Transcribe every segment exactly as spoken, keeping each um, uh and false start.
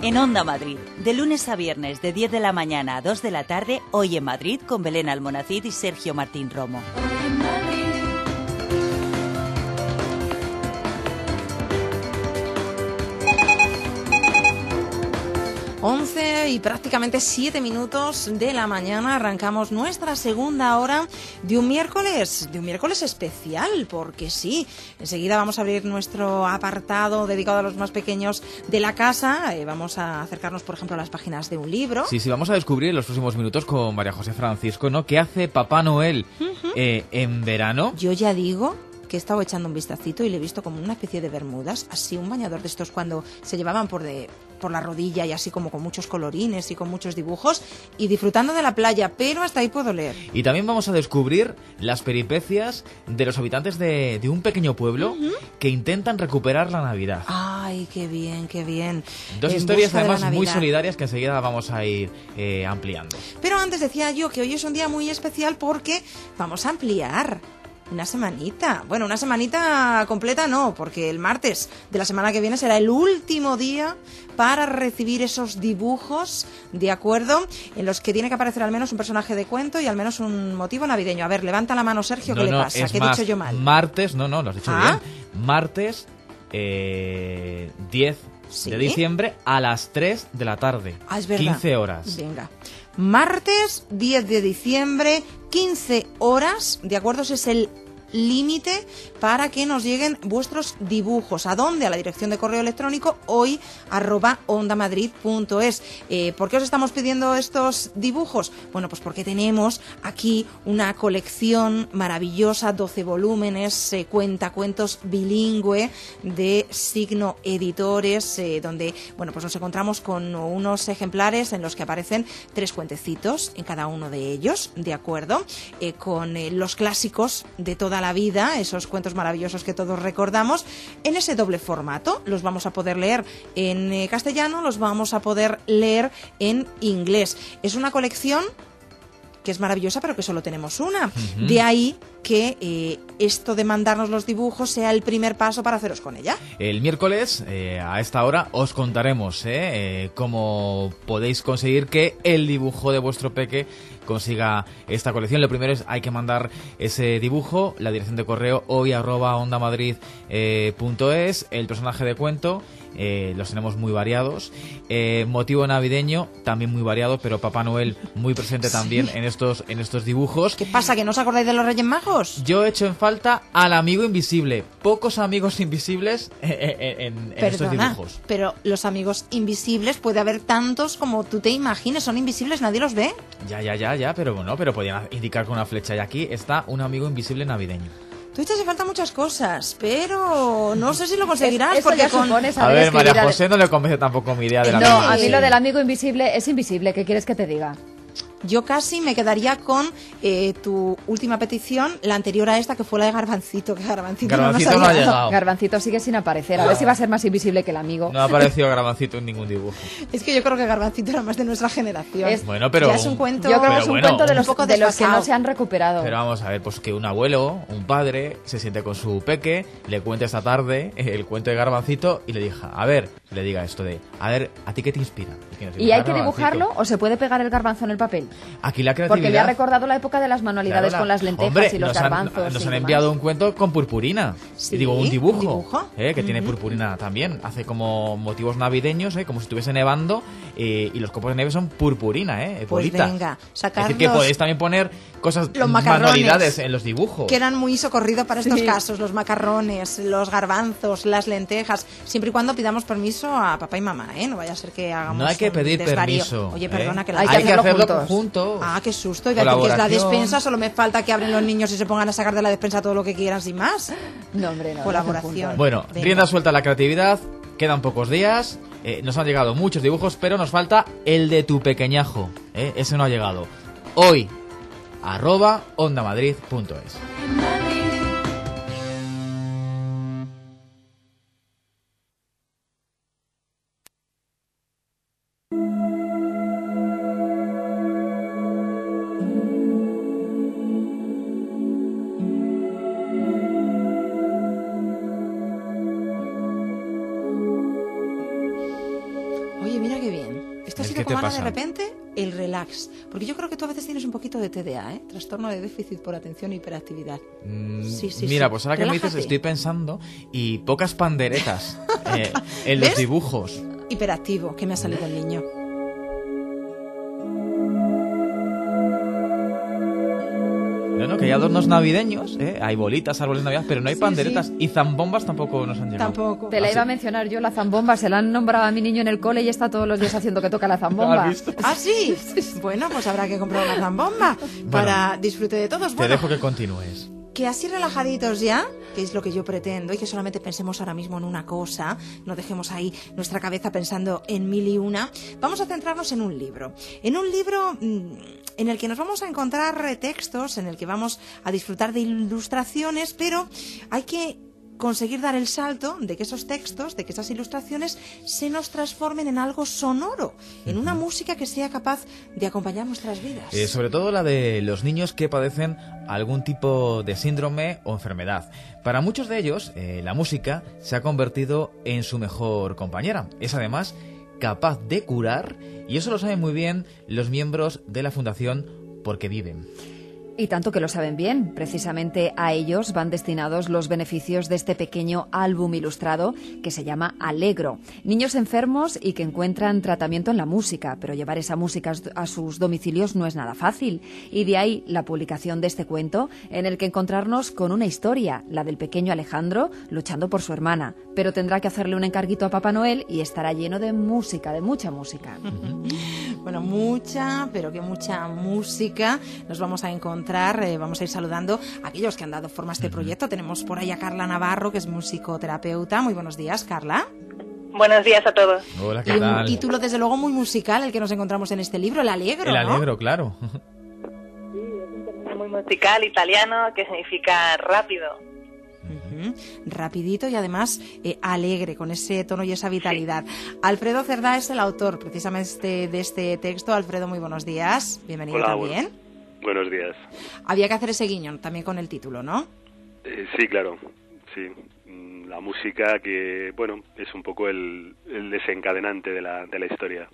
En Onda Madrid, de lunes a viernes de diez de la mañana a dos de la tarde, Hoy en Madrid con Belén Almonacid y Sergio Martín Romo. once y prácticamente siete minutos de la mañana arrancamos nuestra segunda hora de un miércoles, de un miércoles especial, porque sí, enseguida vamos a abrir nuestro apartado dedicado a los más pequeños de la casa, eh, vamos a acercarnos, por ejemplo, a las páginas de un libro. Sí, sí, vamos a descubrir en los próximos minutos con María José Francisco, ¿no? ¿Qué hace Papá Noel uh-huh. eh, en verano? Yo ya digo que he estado echando un vistacito y le he visto como una especie de bermudas, así un bañador de estos cuando se llevaban por de por la rodilla y así como con muchos colorines y con muchos dibujos y disfrutando de la playa, pero hasta ahí puedo leer. Y también vamos a descubrir las peripecias de los habitantes de, de un pequeño pueblo uh-huh. que intentan recuperar la Navidad. ¡Ay, qué bien, qué bien! Dos en historias además muy solidarias que enseguida vamos a ir eh, ampliando. Pero antes decía yo que hoy es un día muy especial porque vamos a ampliar. Una semanita. Bueno, una semanita completa no, porque el martes de la semana que viene será el último día para recibir esos dibujos, ¿de acuerdo? En los que tiene que aparecer al menos un personaje de cuento y al menos un motivo navideño. A ver, levanta la mano, Sergio, no, ¿qué no, le pasa? ¿Qué he más, dicho yo mal? Martes, no, no, lo has dicho ¿Ah? bien. Martes eh, diez ¿Sí? de diciembre a las tres de la tarde. Ah, es verdad. quince horas. Venga. Martes diez de diciembre, quince horas, ¿de acuerdo? Ese es el límite para que nos lleguen vuestros dibujos. ¿A dónde? A la dirección de correo electrónico hoy arroba ondamadrid punto es. Eh, ¿Por qué os estamos pidiendo estos dibujos? Bueno, pues porque tenemos aquí una colección maravillosa, doce volúmenes, eh, cuentacuentos bilingüe de Signo Editores, eh, donde, bueno, pues nos encontramos con unos ejemplares en los que aparecen tres cuentecitos en cada uno de ellos, ¿de acuerdo? Eh, con eh, los clásicos de toda la vida, esos cuentos maravillosos que todos recordamos, en ese doble formato. Los vamos a poder leer en eh, castellano, los vamos a poder leer en inglés. Es una colección que es maravillosa, pero que solo tenemos una. Uh-huh. De ahí que eh, esto de mandarnos los dibujos sea el primer paso para haceros con ella. El miércoles, eh, a esta hora, os contaremos eh, eh, cómo podéis conseguir que el dibujo de vuestro peque consiga esta colección. Lo primero es, hay que mandar ese dibujo, la dirección de correo hoy arroba ondamadrid punto es, el personaje de cuento, eh, los tenemos muy variados, eh, motivo navideño también muy variado, pero Papá Noel muy presente también sí. en estos en estos dibujos. ¿Qué pasa, que no os acordáis de los Reyes Magos? Yo he hecho en falta al amigo invisible, pocos amigos invisibles en, en, en Perdona, estos dibujos. Pero los amigos invisibles puede haber tantos como tú te imagines, son invisibles, nadie los ve. Ya, ya, ya, ya, pero bueno, pero podían indicar con una flecha y aquí está un amigo invisible navideño. Tú echas en falta muchas cosas, pero no sé si lo conseguirás. Es, porque con... A ver, María José no le convence tampoco mi idea de la No, amigo a mí lo del amigo invisible es invisible. ¿Qué quieres que te diga? Yo casi me quedaría con eh, tu última petición, la anterior a esta, que fue la de Garbancito, que Garbancito, Garbancito no, no ha llegado. Garbancito sigue sin aparecer, a ver si va a ser más invisible que el amigo. No ha aparecido Garbancito en ningún dibujo. Es que yo creo que Garbancito era más de nuestra generación. Es, bueno, pero ya es un cuento. Yo creo que es un bueno, cuento de los, un de los que no se han recuperado. Pero vamos a ver, pues que un abuelo, un padre, se siente con su peque, le cuente esta tarde el cuento de Garbancito y le diga, a ver, le diga esto de, a ver, ¿a ti qué te inspira? ¿Y hay que dibujarlo o se puede pegar el garbanzo en el papel? Aquí la creatividad... Porque me ha recordado la época de las manualidades, claro, la... con las lentejas. Hombre, y los nos garbanzos. Han, nos y han demás. enviado un cuento con purpurina. ¿Sí? Y digo, un dibujo. ¿Un dibujo? Eh, que uh-huh. tiene Mm-hmm. purpurina también. Hace como motivos navideños, eh, como si estuviese nevando. Eh, y los copos de nieve son purpurina, ¿eh? Pues bolitas. venga, sacar Es decir, que podéis también poner cosas, los macarrones, manualidades en los dibujos. Que eran muy socorrido para estos sí. casos, los macarrones, los garbanzos, las lentejas, siempre y cuando pidamos permiso a papá y mamá, ¿eh? No vaya a ser que hagamos No hay que pedir desvarío. permiso. Oye, perdona, ¿eh? que la hay, hay que hacerlo juntos. juntos. Ah, qué susto. Iba a decir que es la despensa, solo me falta que abren los niños y se pongan a sacar de la despensa todo lo que quieran sin más. No, hombre, no. Colaboración. Bueno, venga. rienda suelta a la creatividad, quedan pocos días, eh, nos han llegado muchos dibujos, pero nos falta el de tu pequeñajo, ¿eh? Ese no ha llegado. Hoy, arroba ondamadrid punto es. ¿Qué te comana pasa? de repente el relax. Porque yo creo que tú a veces tienes un poquito de T D A, ¿eh? Trastorno de déficit por atención e hiperactividad. Mm, Sí, sí, mira, sí. pues ahora que me dices Relájate. estoy pensando y pocas panderetas eh, en los ¿Ves? dibujos. Hiperactivo, que me ha salido el niño. No, no, que hay adornos navideños, ¿eh? Hay bolitas, árboles de Navidad, pero no hay Sí, panderetas sí. y zambombas tampoco nos han llegado. Tampoco. Te la Ah, iba a sí. mencionar yo, la zambomba. Se la han nombrado a mi niño en el cole y está todos los días haciendo que toca la zambomba. ¿Has visto? ¿Ah, sí? Bueno, pues habrá que comprar una zambomba para disfrute de todos. Te Bueno, dejo que continúes. que así relajaditos ya, que es lo que yo pretendo, y que solamente pensemos ahora mismo en una cosa, no dejemos ahí nuestra cabeza pensando en mil y una, vamos a centrarnos en un libro. En un libro mmm, en el que nos vamos a encontrar eh, textos, en el que vamos a disfrutar de ilustraciones, pero hay que conseguir dar el salto de que esos textos, de que esas ilustraciones se nos transformen en algo sonoro, en una música que sea capaz de acompañar nuestras vidas. Eh, sobre todo la de los niños que padecen algún tipo de síndrome o enfermedad. Para muchos de ellos, eh, la música se ha convertido en su mejor compañera. Es además capaz de curar, y eso lo saben muy bien los miembros de la Fundación Porque Viven. Y tanto que lo saben bien. Precisamente a ellos van destinados los beneficios de este pequeño álbum ilustrado que se llama Alegro. Niños enfermos y que encuentran tratamiento en la música, pero llevar esa música a sus domicilios no es nada fácil. Y de ahí la publicación de este cuento, en el que encontrarnos con una historia, la del pequeño Alejandro luchando por su hermana. Pero tendrá que hacerle un encarguito a Papá Noel y estará lleno de música, de mucha música. Bueno, mucha, pero que mucha música nos vamos a encontrar. Eh, vamos a ir saludando a aquellos que han dado forma a este proyecto. Tenemos por ahí a Carla Navarro, que es musicoterapeuta. Muy buenos días, Carla. Buenos días a todos. Hola, Y ¿qué un tal? título, desde luego, muy musical, el que nos encontramos en este libro, El Alegro, El ¿no? Alegro, claro. Muy musical, italiano, que significa rápido. Ujú. Rapidito y además eh, alegre, con ese tono y esa vitalidad. Alfredo Cerdá es el autor precisamente de este texto. Alfredo, muy buenos días. Bienvenido Hola, también. bu- Buenos días. Había que hacer ese guiño también con el título, ¿no? Eh, sí, claro, sí. Mm, La música que, bueno, es un poco el, el desencadenante de la, de la historia.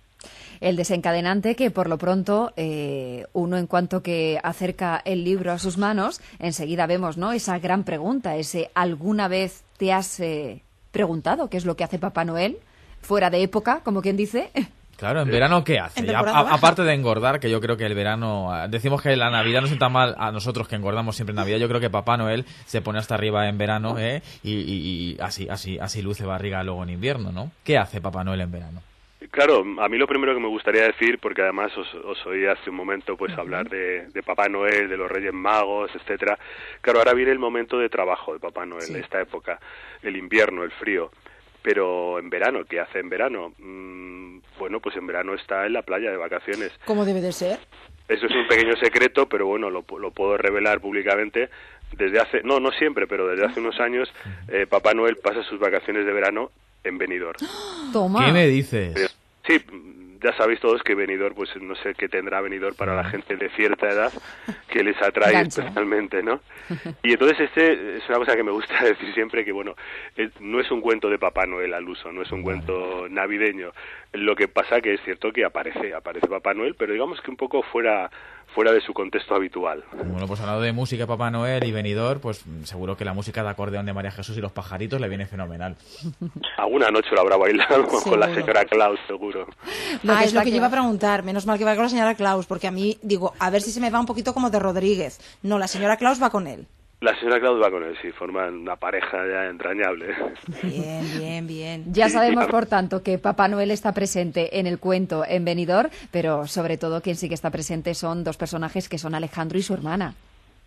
El desencadenante que, por lo pronto, eh, uno en cuanto que acerca el libro a sus manos, enseguida vemos, ¿no?, esa gran pregunta, ese ¿alguna vez te has eh, preguntado qué es lo que hace Papá Noel? Fuera de época, como quien dice. Claro, ¿en verano qué hace? En Ya, temporada a- baja. aparte de engordar, que yo creo que el verano... eh, Decimos que la Navidad no sienta mal a nosotros que engordamos siempre en Navidad. Yo creo que Papá Noel se pone hasta arriba en verano, ¿eh? Y, y- y así, así, así luce barriga luego en invierno, ¿no? ¿Qué hace Papá Noel en verano? Claro, a mí lo primero que me gustaría decir, porque además os, os oí hace un momento pues hablar de, de Papá Noel, de los Reyes Magos, etcétera. Claro, ahora viene el momento de trabajo de Papá Noel, Sí. esta época, el invierno, el frío. Pero en verano, ¿qué hace en verano? Mm, bueno, pues en verano está en la playa de vacaciones. Como debe de ser. Eso es un pequeño secreto, pero bueno, lo, lo puedo revelar públicamente. Desde hace, no, no siempre, pero desde hace unos años, eh, Papá Noel pasa sus vacaciones de verano en Benidorm. Toma. ¿Qué me dices? Sí, ya sabéis todos que Benidorm, pues no sé qué tendrá Benidorm para la gente de cierta edad, que les atrae Gancho. especialmente, ¿no? Y entonces este es una cosa que me gusta decir siempre, que bueno, eh, no es un cuento de Papá Noel al uso, no es un cuento navideño. Lo que pasa que es cierto que aparece, aparece Papá Noel, pero digamos que un poco fuera fuera de su contexto habitual. Bueno, pues hablando de música, Papá Noel y Benidorm, pues mm, seguro que la música de acordeón de María Jesús y los pajaritos le viene fenomenal. Alguna noche lo habrá bailado con la Seguro. señora Claus, seguro. Lo ah, que es lo está que yo iba a claro. preguntar. Menos mal que va con la señora Claus, porque a mí, digo, a ver si se me va un poquito como de Rodríguez. No, la señora Claus va con él. La señora Claus va con él, sí, forman una pareja ya entrañable. Bien, bien, bien. Ya Sí, sabemos, claro. por tanto, que Papá Noel está presente en el cuento en Benidorm, pero sobre todo quien sí que está presente son dos personajes que son Alejandro y su hermana.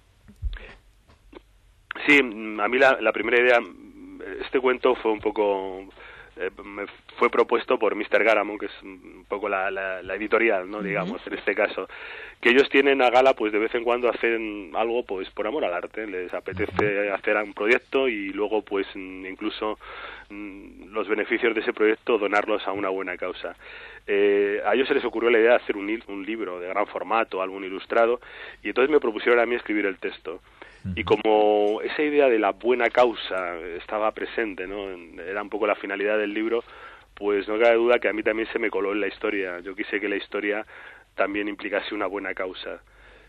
Sí, mm, a mí la, la primera idea, mm, este cuento fue un poco, eh, me fue propuesto por mister Garamond, que es un poco la, la, la editorial, ¿no? Digamos, en este caso, que ellos tienen a gala, pues de vez en cuando hacen algo, pues por amor al arte, les apetece hacer un proyecto y luego, pues mm, incluso mm, los beneficios de ese proyecto donarlos a una buena causa. Eh, a ellos se les ocurrió la idea de hacer un, il- un libro de gran formato, álbum ilustrado, y entonces me propusieron a mí escribir el texto. Y como esa idea de la buena causa estaba presente, ¿no? Era un poco la finalidad del libro, pues no cabe duda que a mí también se me coló en la historia. Yo quise que la historia también implicase una buena causa.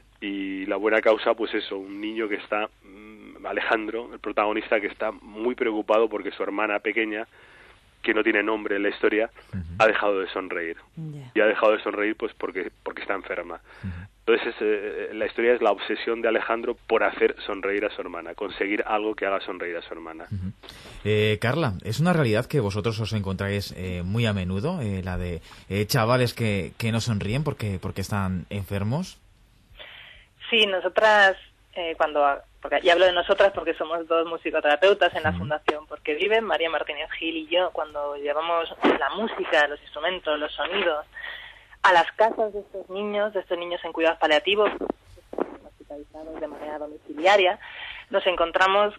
Y la buena causa, pues eso, un niño que está, Alejandro, el protagonista, que está muy preocupado porque su hermana pequeña, que no tiene nombre en la historia, uh-huh. ha dejado de sonreír. Yeah. Y ha dejado de sonreír pues porque porque está enferma. Uh-huh. Entonces, eh, la historia es la obsesión de Alejandro por hacer sonreír a su hermana, conseguir algo que haga sonreír a su hermana. Uh-huh. eh, Carla, ¿es una realidad que vosotros os encontráis eh, muy a menudo, eh, la de eh, chavales que, que no sonríen porque, porque están enfermos? Sí, nosotras, eh, cuando... porque ya hablo de nosotras porque somos dos musicoterapeutas en la uh-huh. Fundación Porque Viven, María Martínez Gil y yo, cuando llevamos la música, los instrumentos, los sonidos a las casas de estos niños, de estos niños en cuidados paliativos, hospitalizados de manera domiciliaria, nos encontramos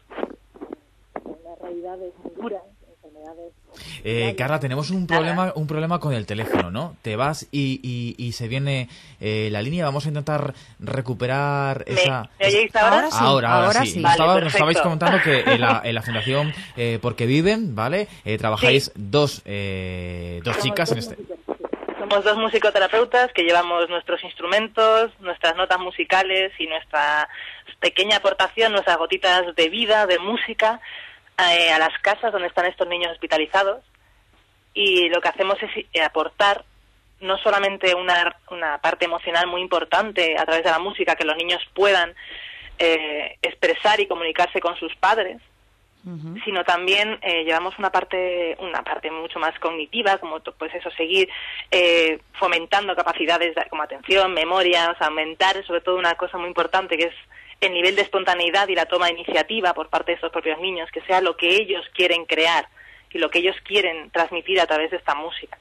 con unas realidades muy duras, enfermedades... Eh, Carla, tenemos un problema un problema con el teléfono, ¿no? Te vas y, y, y se viene eh, la línea. Vamos a intentar recuperar esa... ¿Me oyeis ahora? Ahora, sí. Ahora, ahora, ahora sí. sí. Vale, Estaba, nos estabais comentando que en la, en la Fundación eh, Porque Viven, ¿vale? Eh, trabajáis sí. dos, eh, dos chicas en este... Somos dos musicoterapeutas que llevamos nuestros instrumentos, nuestras notas musicales y nuestra pequeña aportación, nuestras gotitas de vida, de música, eh, a las casas donde están estos niños hospitalizados. Y lo que hacemos es aportar no solamente una, una parte emocional muy importante a través de la música, que los niños puedan eh, expresar y comunicarse con sus padres, Uh-huh. sino también eh, llevamos una parte una parte mucho más cognitiva, como pues eso, seguir eh, fomentando capacidades de, como atención, memoria, o sea, aumentar sobre todo una cosa muy importante que es el nivel de espontaneidad y la toma de iniciativa por parte de estos propios niños, que sea lo que ellos quieren crear y lo que ellos quieren transmitir a través de esta música.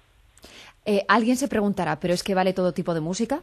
Eh, alguien se preguntará, ¿pero es que vale todo tipo de música?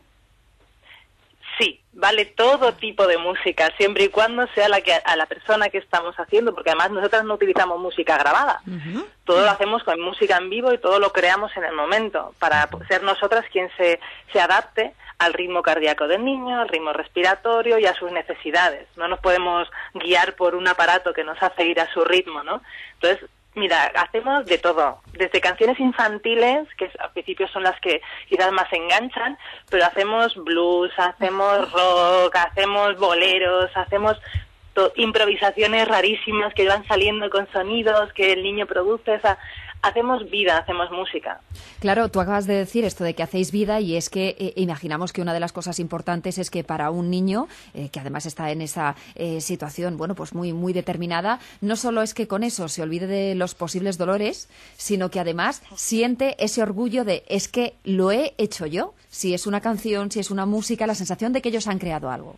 Sí, vale todo tipo de música, siempre y cuando sea la que a la persona que estamos haciendo, porque además nosotras no utilizamos música grabada. Uh-huh. Todo lo hacemos con música en vivo y todo lo creamos en el momento, para ser nosotras quien se, se adapte al ritmo cardíaco del niño, al ritmo respiratorio y a sus necesidades. No nos podemos guiar por un aparato que nos hace ir a su ritmo, ¿no? Entonces, mira, hacemos de todo, desde canciones infantiles, que al principio son las que quizás más enganchan, pero hacemos blues, hacemos rock, hacemos boleros, hacemos to- improvisaciones rarísimas que van saliendo con sonidos que el niño produce, o sea, hacemos vida, hacemos música. Claro, tú acabas de decir esto de que hacéis vida y es que eh, imaginamos que una de las cosas importantes es que para un niño, eh, que además está en esa eh, situación, bueno, pues muy, muy determinada, no solo es que con eso se olvide de los posibles dolores, sino que además siente ese orgullo de es que lo he hecho yo, si es una canción, si es una música, la sensación de que ellos han creado algo.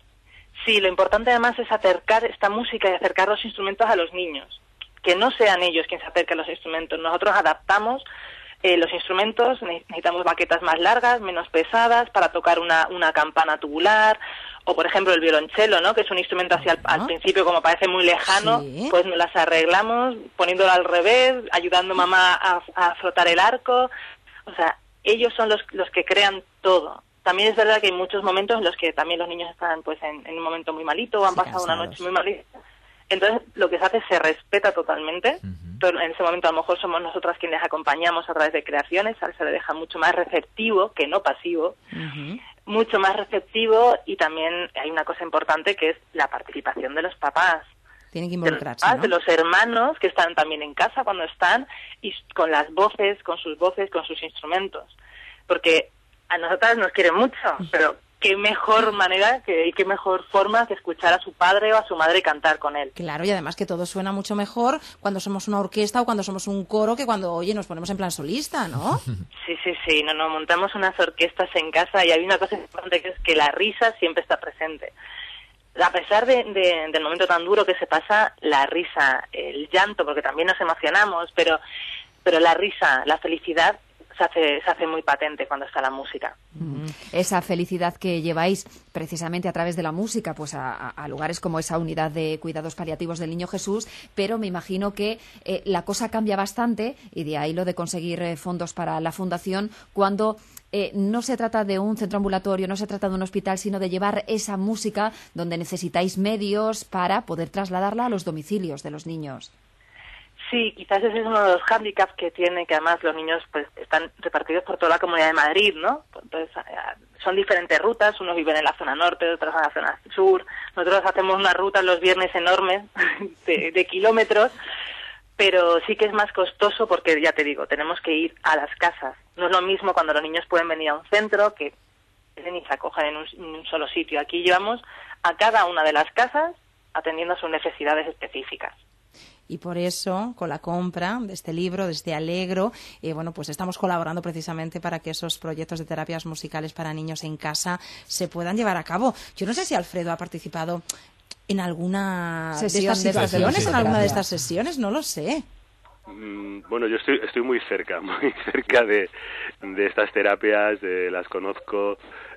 Sí, lo importante además es acercar esta música y acercar los instrumentos a los niños. Que no sean ellos quienes se acerquen a los instrumentos. Nosotros adaptamos eh, los instrumentos, necesitamos baquetas más largas, menos pesadas, para tocar una, una campana tubular, o por ejemplo el violonchelo, ¿no? Que es un instrumento así al, al principio como parece muy lejano, sí. Pues nos las arreglamos poniéndolo al revés, ayudando a mamá a, a frotar el arco. O sea, ellos son los, los que crean todo. También es verdad que hay muchos momentos en los que también los niños están pues en, en un momento muy malito o han sí, pasado cansados. Una noche muy malita. Entonces, lo que se hace es se respeta totalmente. Uh-huh. Pero en ese momento, a lo mejor, somos nosotras quienes les acompañamos a través de creaciones. A se le deja mucho más receptivo, que no pasivo. Uh-huh. Mucho más receptivo. Y también hay una cosa importante, que es la participación de los papás. Tienen que involucrarse, de los, ¿no? de los hermanos, que están también en casa cuando están, y con las voces, con sus voces, con sus instrumentos. Porque a nosotras nos quieren mucho, pero... qué mejor manera que, y qué mejor forma que escuchar a su padre o a su madre cantar con él. Claro, y además que todo suena mucho mejor cuando somos una orquesta o cuando somos un coro que cuando, oye, nos ponemos en plan solista, ¿no? Sí, sí, sí, no, no, montamos unas orquestas en casa y hay una cosa importante que es que la risa siempre está presente. A pesar de, de, del momento tan duro que se pasa, la risa, el llanto, porque también nos emocionamos, pero, pero la risa, la felicidad, Se hace, se hace muy patente cuando está la música. Mm. Esa felicidad que lleváis precisamente a través de la música, pues a, a lugares como esa unidad de cuidados paliativos del Niño Jesús, pero me imagino que eh, la cosa cambia bastante, y de ahí lo de conseguir eh, fondos para la fundación, cuando eh, no se trata de un centro ambulatorio, no se trata de un hospital, sino de llevar esa música donde necesitáis medios para poder trasladarla a los domicilios de los niños. Sí, quizás ese es uno de los hándicaps que tiene, que además los niños pues están repartidos por toda la Comunidad de Madrid, ¿no? Entonces son diferentes rutas, unos viven en la zona norte, otros en la zona sur. Nosotros hacemos unas rutas los viernes enormes de, de kilómetros, pero sí que es más costoso porque, ya te digo, tenemos que ir a las casas. No es lo mismo cuando los niños pueden venir a un centro, que ni se acojan en un, en un solo sitio. Aquí llevamos a cada una de las casas atendiendo a sus necesidades específicas. Y por eso, con la compra de este libro, de este Alegro, eh, bueno, pues estamos colaborando precisamente para que esos proyectos de terapias musicales para niños en casa se puedan llevar a cabo. Yo no sé si Alfredo ha participado en alguna Sesión de estas de situaciones, estas en alguna de terapias. estas sesiones, no lo sé. Mm, Bueno, yo estoy, estoy muy cerca, muy cerca de, de estas terapias, de, las conozco,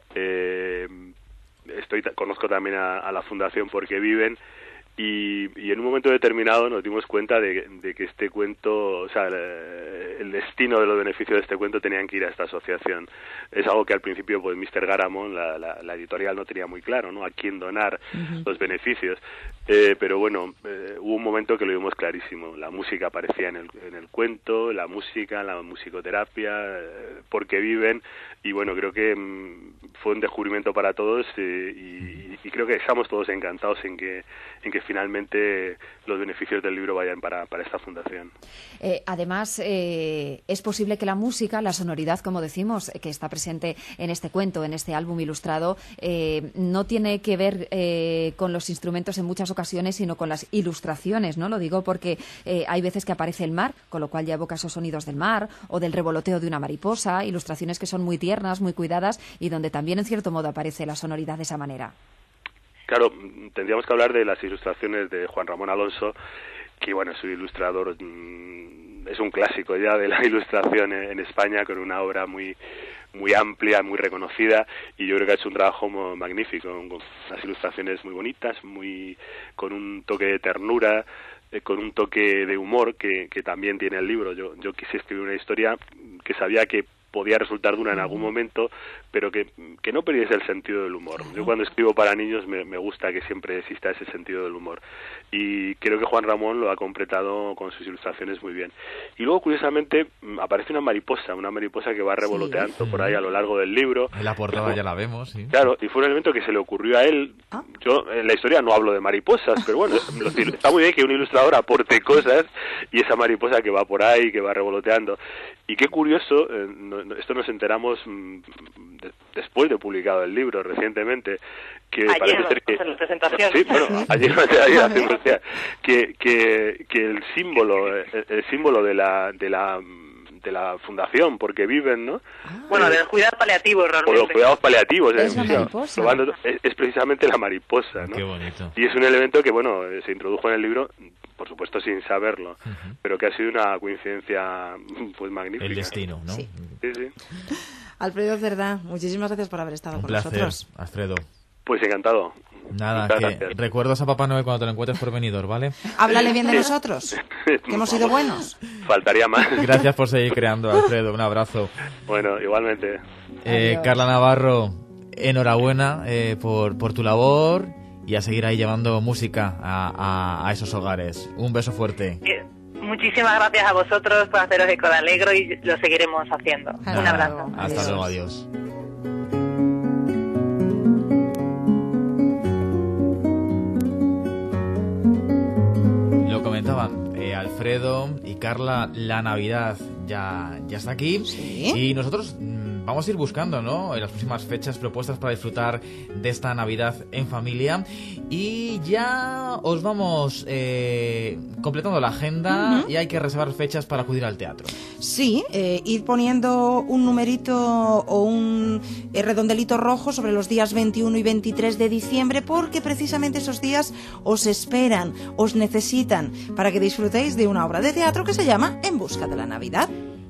eh, estoy conozco también a, a la Fundación Porque Viven. Y, y en un momento determinado nos dimos cuenta de, de que este cuento, o sea, el, el destino de los beneficios de este cuento tenían que ir a esta asociación. Es algo que al principio, pues, míster Garamond, la, la, la editorial, no tenía muy claro, ¿no? A quién donar uh-huh. los beneficios. Eh, pero bueno, eh, hubo un momento que lo vimos clarísimo. La música aparecía en el, en el cuento, la música, la musicoterapia, eh, Porque Viven. Y bueno, creo que mmm, fue un descubrimiento para todos eh, y, y creo que estamos todos encantados en que en que finalmente los beneficios del libro vayan para, para esta fundación. Eh, además, eh, es posible que la música, la sonoridad, como decimos, que está presente en este cuento, en este álbum ilustrado, eh, no tiene que ver eh, con los instrumentos en muchas ocasiones, sino con las ilustraciones, ¿no? Lo digo porque eh, hay veces que aparece el mar, con lo cual ya evoca esos sonidos del mar, o del revoloteo de una mariposa, ilustraciones que son muy tiernas, muy cuidadas, y donde también, en cierto modo, aparece la sonoridad de esa manera. Claro, tendríamos que hablar de las ilustraciones de Juan Ramón Alonso, que bueno, es un ilustrador, es un clásico ya de la ilustración en España, con una obra muy muy amplia, muy reconocida, y yo creo que ha hecho un trabajo magnífico, con unas ilustraciones muy bonitas, muy con un toque de ternura, eh, con un toque de humor que, que también tiene el libro. Yo, yo quise escribir una historia que sabía que podía resultar dura en algún momento, pero que, que no perdiese el sentido del humor. Yo cuando escribo para niños me, me gusta que siempre exista ese sentido del humor. Y creo que Juan Ramón lo ha completado con sus ilustraciones muy bien. Y luego, curiosamente, aparece una mariposa, una mariposa que va revoloteando sí. por ahí a lo largo del libro. En la portada ya la vemos, sí. Claro, y fue un elemento que se le ocurrió a él. ¿Ah? Yo en la historia no hablo de mariposas, pero bueno, está muy bien que un ilustrador aporte cosas y esa mariposa que va por ahí, que va revoloteando. Y qué curioso, eh, no, esto nos enteramos mmm, de, después de publicado el libro recientemente, que ayer parece ser que la presentación. Sí, bueno, ayer, ayer hacemos, o sea, que, que que el símbolo el, el símbolo de la de la de la fundación Porque Viven, ¿no? Ah. Bueno, del cuidado paliativo realmente. O los cuidados paliativos, es, eh, la o sea, probando, es, es precisamente la mariposa, ¿no? Qué bonito. Y es un elemento que, bueno, se introdujo en el libro, por supuesto sin saberlo, uh-huh. pero que ha sido una coincidencia pues magnífica. El destino, ¿no? Sí, sí. sí. Alfredo Cerdá, muchísimas gracias por haber estado Un con placer, nosotros. Alfredo. Pues encantado. Nada, Muchas que gracias. recuerdos a Papá Noel cuando te lo encuentres por venidor, ¿vale? Háblale bien de nosotros, que hemos sido buenos. Faltaría más. Gracias por seguir creando, Alfredo. Un abrazo. Bueno, igualmente. Eh, Carla Navarro, enhorabuena eh, por, por tu labor y a seguir ahí llevando música a, a, a esos hogares. Un beso fuerte. Eh, muchísimas gracias a vosotros por haceros eco de Alegro y lo seguiremos haciendo. Nada, un abrazo. Hasta adiós. luego, adiós. Lo comentaban eh, Alfredo y Carla, la Navidad ya, ya está aquí. ¿Sí? Y nosotros mmm, vamos a ir buscando, ¿no?, en las próximas fechas propuestas para disfrutar de esta Navidad en familia. Y ya os vamos eh, completando la agenda uh-huh. y hay que reservar fechas para acudir al teatro. Sí, eh, ir poniendo un numerito o un eh, redondelito rojo sobre los días veintiuno y veintitrés de diciembre, porque precisamente esos días os esperan, os necesitan para que disfrutéis de una obra de teatro que se llama En busca de la Navidad.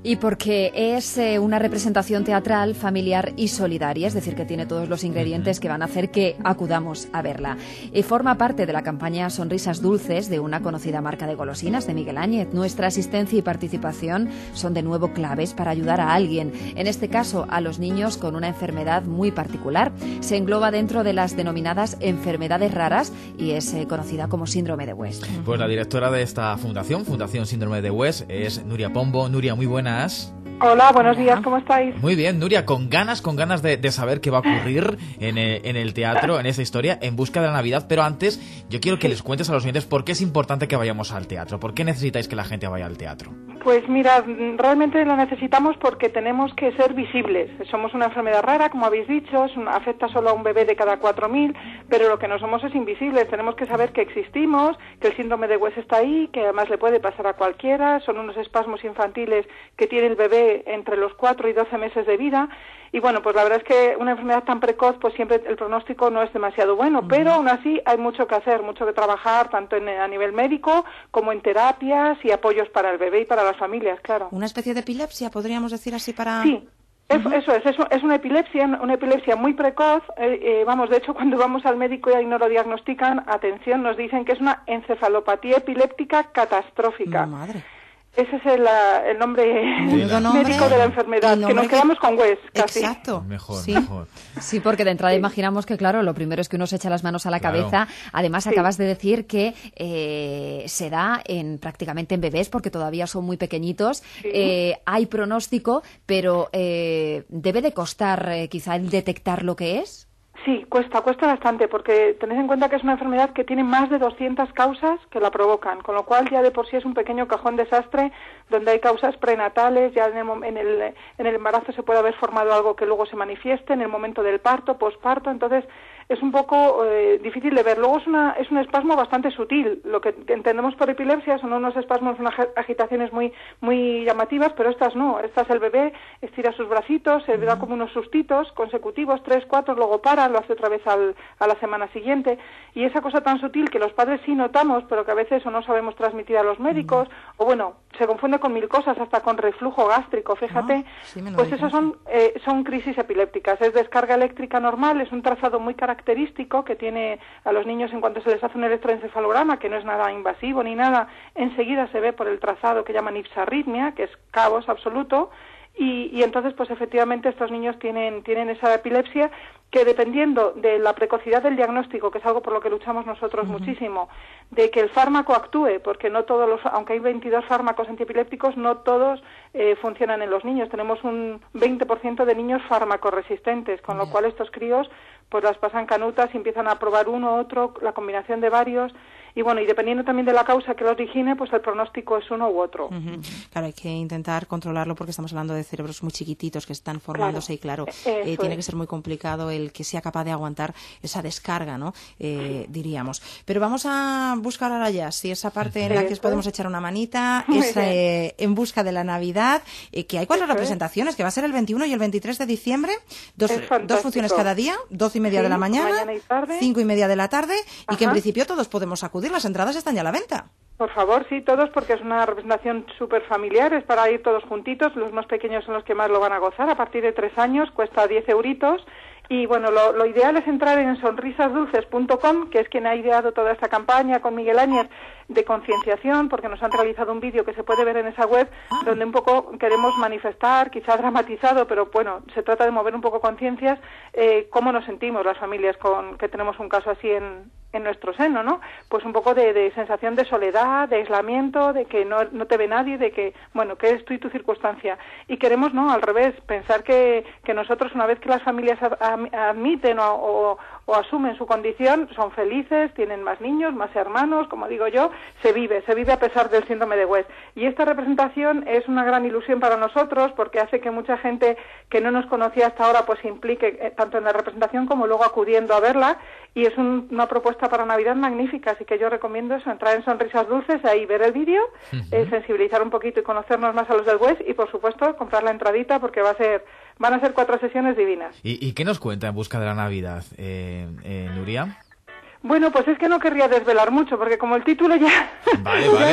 Y porque es eh, una representación teatral, familiar y solidaria, es decir, que tiene todos los ingredientes que van a hacer que acudamos a verla. Y forma parte de la campaña Sonrisas Dulces de una conocida marca de golosinas de Miguel Áñez. Nuestra asistencia y participación son de nuevo claves para ayudar a alguien, en este caso a los niños con una enfermedad muy particular. Se engloba dentro de las denominadas enfermedades raras y es eh, conocida como síndrome de West. Pues la directora de esta fundación, Fundación Síndrome de West, es Nuria Pombo. Nuria, muy buenas. Hola, buenos días, ¿cómo estáis? Muy bien, Nuria, con ganas, con ganas de, de saber qué va a ocurrir en el, en el teatro, en esta historia, En busca de la Navidad. Pero antes, yo quiero que les cuentes a los oyentes por qué es importante que vayamos al teatro. ¿Por qué necesitáis que la gente vaya al teatro? Pues mira, realmente lo necesitamos porque tenemos que ser visibles. Somos una enfermedad rara, como habéis dicho, es una, afecta solo a un bebé de cada cuatro mil, pero lo que no somos es invisibles. Tenemos que saber que existimos, que el síndrome de West está ahí, que además le puede pasar a cualquiera. Son unos espasmos infantiles que tiene el bebé entre los cuatro y doce meses de vida. Y bueno, pues la verdad es que una enfermedad tan precoz, pues siempre el pronóstico no es demasiado bueno, uh-huh. pero aún así hay mucho que hacer, mucho que trabajar, tanto en, a nivel médico como en terapias y apoyos para el bebé y para las familias, claro. ¿Una especie de epilepsia, podríamos decir así para...? Sí. Uh-huh. Eso es, es, es una epilepsia, una epilepsia muy precoz. Eh, eh, vamos, de hecho, cuando vamos al médico y ahí no lo diagnostican, atención, nos dicen que es una encefalopatía epiléptica catastrófica. No, madre. Ese es el, el nombre médico nombre, de la enfermedad, que nos quedamos que... con West, casi. Exacto. Mejor, sí. mejor. Sí, porque de entrada sí. imaginamos que, claro, lo primero es que uno se echa las manos a la claro. cabeza. Además, sí. acabas de decir que eh, se da en prácticamente en bebés, porque todavía son muy pequeñitos. Sí. Eh, hay pronóstico, pero eh, ¿debe de costar eh, quizá el detectar lo que es? Sí, cuesta, cuesta bastante, porque tened en cuenta que es una enfermedad que tiene más de doscientas causas que la provocan, con lo cual ya de por sí es un pequeño cajón desastre donde hay causas prenatales, ya en el, en el, en el embarazo se puede haber formado algo que luego se manifieste, en el momento del parto, posparto, entonces es un poco eh, difícil de ver. Luego es, una, es un espasmo bastante sutil. Lo que entendemos por epilepsia son unos espasmos, unas agitaciones muy muy llamativas, pero estas no. Estas el bebé estira sus bracitos, se da como unos sustitos consecutivos, tres, cuatro, luego para, lo hace otra vez al, a la semana siguiente. Y esa cosa tan sutil que los padres sí notamos, pero que a veces o no sabemos transmitir a los médicos, o bueno, se confunde con mil cosas, hasta con reflujo gástrico, fíjate. Ah, sí, pues esas son, eh, son crisis epilépticas. Es descarga eléctrica normal, es un trazado muy característico que tiene a los niños en cuanto se les hace un electroencefalograma, que no es nada invasivo ni nada, enseguida se ve por el trazado que llaman ipsarritmia, que es caos absoluto, y, y entonces pues efectivamente estos niños tienen, tienen esa epilepsia que dependiendo de la precocidad del diagnóstico, que es algo por lo que luchamos nosotros uh-huh. muchísimo, de que el fármaco actúe, porque no todos los, aunque hay veintidós fármacos antiepilépticos, no todos eh, funcionan en los niños. Tenemos un veinte por ciento de niños fármacoresistentes, con uh-huh. lo cual estos críos pues las pasan canutas y empiezan a probar uno, otro, la combinación de varios. Y bueno, y dependiendo también de la causa que lo origine, pues el pronóstico es uno u otro. Uh-huh. Claro, hay que intentar controlarlo porque estamos hablando de cerebros muy chiquititos que están formándose claro. y claro, eh, tiene es. que ser muy complicado el que sea capaz de aguantar esa descarga, ¿no? Eh, diríamos. Pero vamos a buscar ahora ya, si esa parte en la que os podemos echar una manita es eh, En busca de la Navidad, eh, que hay cuatro Eso representaciones, es. que va a ser el veintiuno y el veintitrés de diciembre, dos, dos funciones cada día, doce y media sí, de la mañana, mañana y tarde. cinco y media de la tarde, Ajá. y que en principio todos podemos acudir. Las entradas están ya a la venta. Por favor, sí, todos, porque es una representación súper familiar, es para ir todos juntitos, los más pequeños son los que más lo van a gozar, a partir de tres años, cuesta diez euritos, y bueno, lo, lo ideal es entrar en sonrisas dulces punto com, que es quien ha ideado toda esta campaña con Miguel Áñez de concienciación, porque nos han realizado un vídeo que se puede ver en esa web, ah. donde un poco queremos manifestar, quizá dramatizado, pero bueno, se trata de mover un poco conciencias, eh, cómo nos sentimos las familias con que tenemos un caso así en, en nuestro seno, ¿no? Pues un poco de, de sensación de soledad, de aislamiento, de que no, no te ve nadie, de que, bueno, que eres tú y tu circunstancia. Y queremos, ¿no?, al revés, pensar que, que nosotros, una vez que las familias admiten o, o, o asumen su condición, son felices, tienen más niños, más hermanos, como digo yo, se vive, se vive a pesar del síndrome de West. Y esta representación es una gran ilusión para nosotros porque hace que mucha gente que no nos conocía hasta ahora pues se implique eh, tanto en la representación como luego acudiendo a verla, y es un, una propuesta para Navidad magnífica, así que yo recomiendo eso, entrar en Sonrisas Dulces, ahí ver el vídeo, uh-huh. eh, sensibilizar un poquito y conocernos más a los del West y por supuesto comprar la entradita porque va a ser van a ser cuatro sesiones divinas. ¿Y, y qué nos cuenta En busca de la Navidad, eh, eh, Nuria? Bueno, pues es que no querría desvelar mucho, porque como el título ya... Vale, vale. Ay,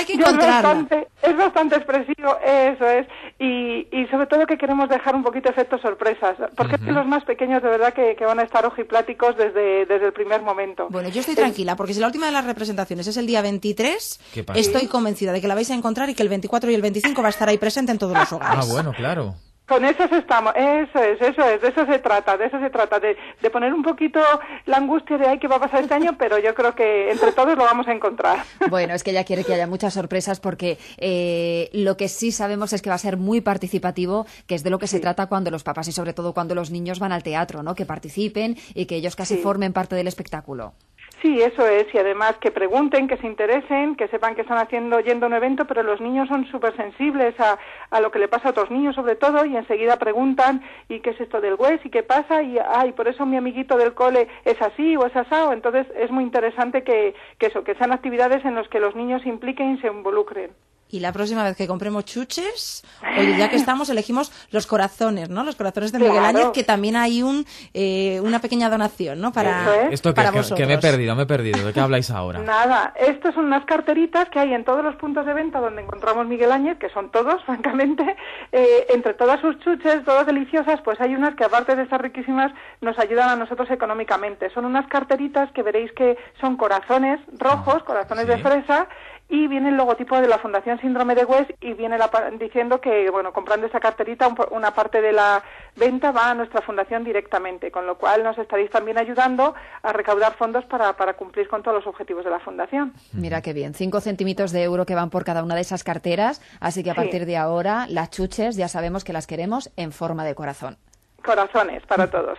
que Ya es encontrarla. bastante, es bastante expresivo, eso es. Y, y sobre todo que queremos dejar un poquito efectos sorpresas, porque uh-huh. es que los más pequeños de verdad que, que van a estar ojipláticos desde, desde el primer momento. Bueno, yo estoy tranquila, porque si la última de las representaciones es el día veintitrés, estoy convencida de que la vais a encontrar y que el veinticuatro y el veinticinco va a estar ahí presente en todos los hogares. Ah, bueno, claro. Con esos estamos, eso es, eso es, de eso se trata, de eso se trata, de, de poner un poquito la angustia de ay, ¿qué va a pasar este año? Pero yo creo que entre todos lo vamos a encontrar. Bueno, es que ella quiere que haya muchas sorpresas porque eh, lo que sí sabemos es que va a ser muy participativo, que es de lo que sí. se trata cuando los papás y sobre todo cuando los niños van al teatro, ¿no? Que participen y que ellos casi sí. formen parte del espectáculo. Sí, eso es, y además que pregunten, que se interesen, que sepan que están haciendo, yendo a un evento, pero los niños son súper sensibles a, a lo que le pasa a otros niños sobre todo, y enseguida preguntan, ¿y qué es esto del hues? ¿Y qué pasa? Y, ay, por eso mi amiguito del cole es así o es asado. Entonces es muy interesante que, que eso, que sean actividades en las que los niños se impliquen y se involucren. Y la próxima vez que compremos chuches, oye, ya que estamos, elegimos los corazones, ¿no? Los corazones de Miguel claro. Ángel, que también hay un eh, una pequeña donación, ¿no? Para, ¿Esto para que, vosotros. Que me he perdido, me he perdido. ¿De qué habláis ahora? Nada, estos son unas carteritas que hay en todos los puntos de venta donde encontramos Miguel Ángel, que son todos, francamente. Eh, entre todas sus chuches, todas deliciosas, pues hay unas que aparte de estar riquísimas, nos ayudan a nosotros económicamente. Son unas carteritas que veréis que son corazones rojos, corazones ¿Sí? de fresa, y viene el logotipo de la Fundación Síndrome de Hues y viene la, diciendo que, bueno, comprando esa carterita, un, una parte de la venta va a nuestra fundación directamente, con lo cual nos estaréis también ayudando a recaudar fondos para, para cumplir con todos los objetivos de la fundación. Mira qué bien, cinco centímetros de euro que van por cada una de esas carteras, así que a sí. partir de ahora las chuches ya sabemos que las queremos en forma de corazón. Corazones para todos.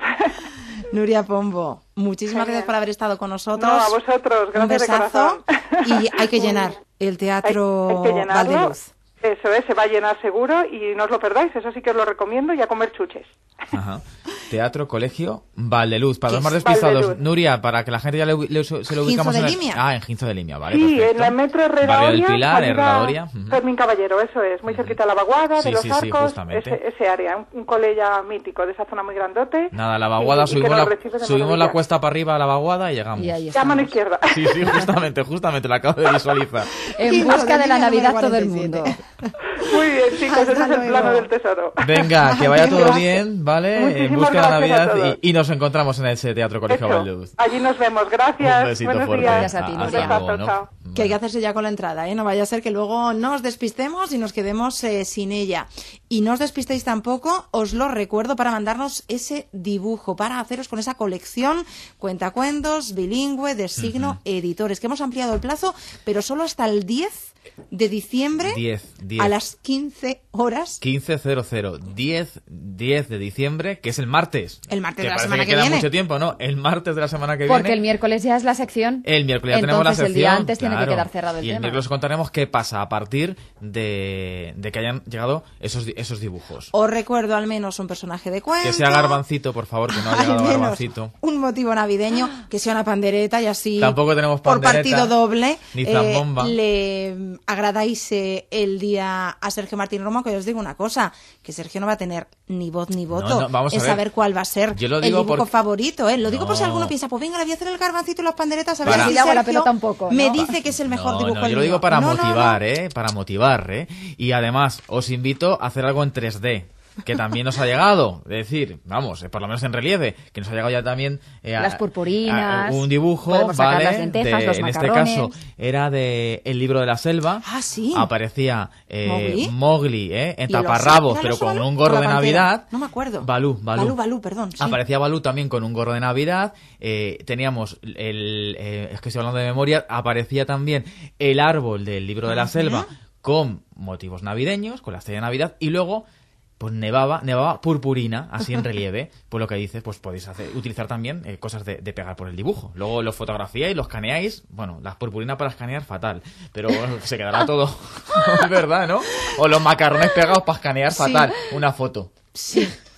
Nuria Pombo, muchísimas Genial. gracias por haber estado con nosotros. No, a vosotros, gracias. Un besazo, de corazón. Y hay que llenar el Teatro hay, hay que Valdeluz. Eso es, se va a llenar seguro y no os lo perdáis, eso sí que os lo recomiendo, y a comer chuches. Ajá. Teatro Colegio Valdeluz. Para los más despistados, Valdeluz. Nuria, para que la gente ya le, le, se lo ubicamos en el... Limia. Ah, en Ginzo de Limia, vale. Sí, perfecto. en la Metro Herredoria. Barrio del Pilar, Herredoria. Uh-huh. Fermín Caballero, eso es, muy cerquita de la Vaguada, sí, de los sí, Arcos, sí, ese, ese área, un, un cole ya mítico de esa zona muy grandote. Nada, la Vaguada, y, subimos, y la, subimos la cuesta para arriba a la Vaguada y llegamos. Y ahí ya mano izquierda. Sí, sí, justamente, justamente, la acabo de visualizar. En busca de la Navidad todo el mundo. Muy bien, chicos, ese es el plano del tesoro. Venga, que vaya todo bien, ¿vale? Muchísimas en busca de la Navidad y, y nos encontramos en ese Teatro Colegio Valdeluz. Allí nos vemos, gracias. Un besito Buenos fuerte. días. Gracias a ti, Hasta Nuria. luego, ¿no? Chao. Que hay que hacerse ya con la entrada, ¿eh? No vaya a ser que luego nos despistemos y nos quedemos eh, sin ella. Y no os despistéis tampoco, os lo recuerdo, para mandarnos ese dibujo, para haceros con esa colección cuentacuentos, bilingüe, de signo, uh-huh. editores, que hemos ampliado el plazo, pero solo hasta el diez de diciembre diez, diez. a las quince horas. quince cero cero, diez, diez de diciembre, que es el martes. El martes que de la parece semana que que queda viene. mucho tiempo, ¿no? El martes de la semana que Porque viene. Porque el miércoles ya es la sección. El miércoles ya Entonces, tenemos la sección. el día antes claro. tiene que quedar cerrado el y tema. el miércoles os contaremos qué pasa a partir de, de que hayan llegado esos, esos dibujos. Os recuerdo al menos un personaje de cuento. Que sea Garbancito, por favor, que no ha llegado Garbancito. Un motivo navideño, que sea una pandereta y así. Tampoco tenemos pandereta. Por partido doble. Ni zambomba. Eh, le agradáis eh, el día a Sergio Martín Roma, que os digo una cosa, que Sergio no va a tener ni voz ni voto no, no, vamos en a ver. saber cuál va a ser Yo lo el digo dibujo por... favorito, ¿eh? Lo digo no. por si alguno piensa, pues venga, le voy a hacer el Garbancito y las panderetas, a ver Para. si le hago la Sergio pelota un poco, ¿no? me dice que es el mejor no, dibujo. No, yo lo digo para no, motivar, no, no. ¿eh? Para motivar, ¿eh? Y además, os invito a hacer algo en tres D. Que también nos ha llegado, es decir, vamos, eh, por lo menos en relieve, que nos ha llegado ya también eh, las purpurinas, a, a un dibujo, podemos sacar ¿vale? las lentejas, de, los en macarrones. este caso era de El libro de la selva. Ah, sí. Aparecía eh, Mowgli, Mowgli eh, en ¿Y el oso? taparrabos, ¿Era el pero oso con Balú? un gorro ¿O de la pantera? Navidad. No me acuerdo. Balú, Balú. Balú, Balú, perdón. Sí. Aparecía Balú también con un gorro de Navidad. Eh, teníamos el, eh, es que estoy hablando de memoria, aparecía también el árbol del libro de la selva con motivos navideños, con la estrella de Navidad, y luego pues nevaba, nevaba purpurina, así en relieve. Pues lo que dices, pues podéis hacer, utilizar también eh, cosas de, de pegar por el dibujo. Luego lo fotografiáis, lo escaneáis. Bueno, las purpurinas para escanear, fatal. Pero bueno, se quedará todo. Es verdad, ¿no? O los macarrones pegados para escanear, Sí. fatal. Una foto. Sí.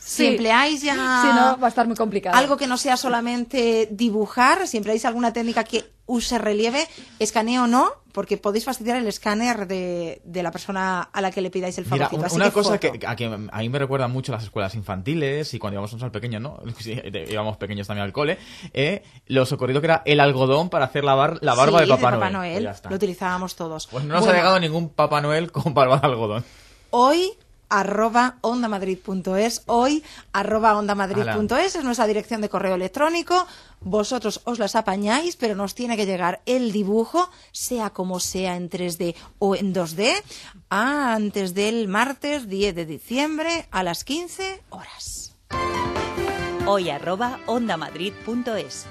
Si Sí. empleáis ya Si no, va a estar muy complicado. algo que no sea solamente dibujar, si empleáis alguna técnica que use relieve, escaneo no, porque podéis fastidiar el escáner de, de la persona a la que le pidáis el Mira, favorcito. un- Así una que cosa foto. que a, que a mí me recuerda mucho las escuelas infantiles y cuando íbamos nosotros al pequeño, ¿no? Sí, de- íbamos pequeños también al cole, eh, lo socorrido que era el algodón para hacer la, bar- la barba Sí, de Papá, Noel. Noel. Pues ya está. Lo utilizábamos todos. Pues no nos Bueno, ha llegado ningún Papá Noel con barba de algodón. Hoy arroba ondamadrid.es, hoy arroba ondamadrid.es es nuestra dirección de correo electrónico. Vosotros os las apañáis, pero nos tiene que llegar el dibujo, sea como sea, en tres D o en dos D, antes del martes diez de diciembre a las quince horas. Hoy arroba ondamadrid.es.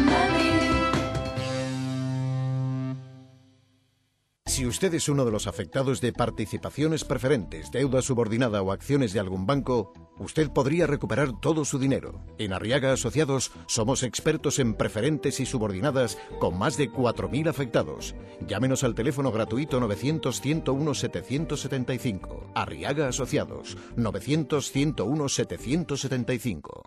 Si usted es uno de los afectados de participaciones preferentes, deuda subordinada o acciones de algún banco, usted podría recuperar todo su dinero. En Arriaga Asociados somos expertos en preferentes y subordinadas con más de cuatro mil afectados. Llámenos al teléfono gratuito novecientos, ciento uno, setecientos setenta y cinco. Arriaga Asociados, novecientos, ciento uno, setecientos setenta y cinco.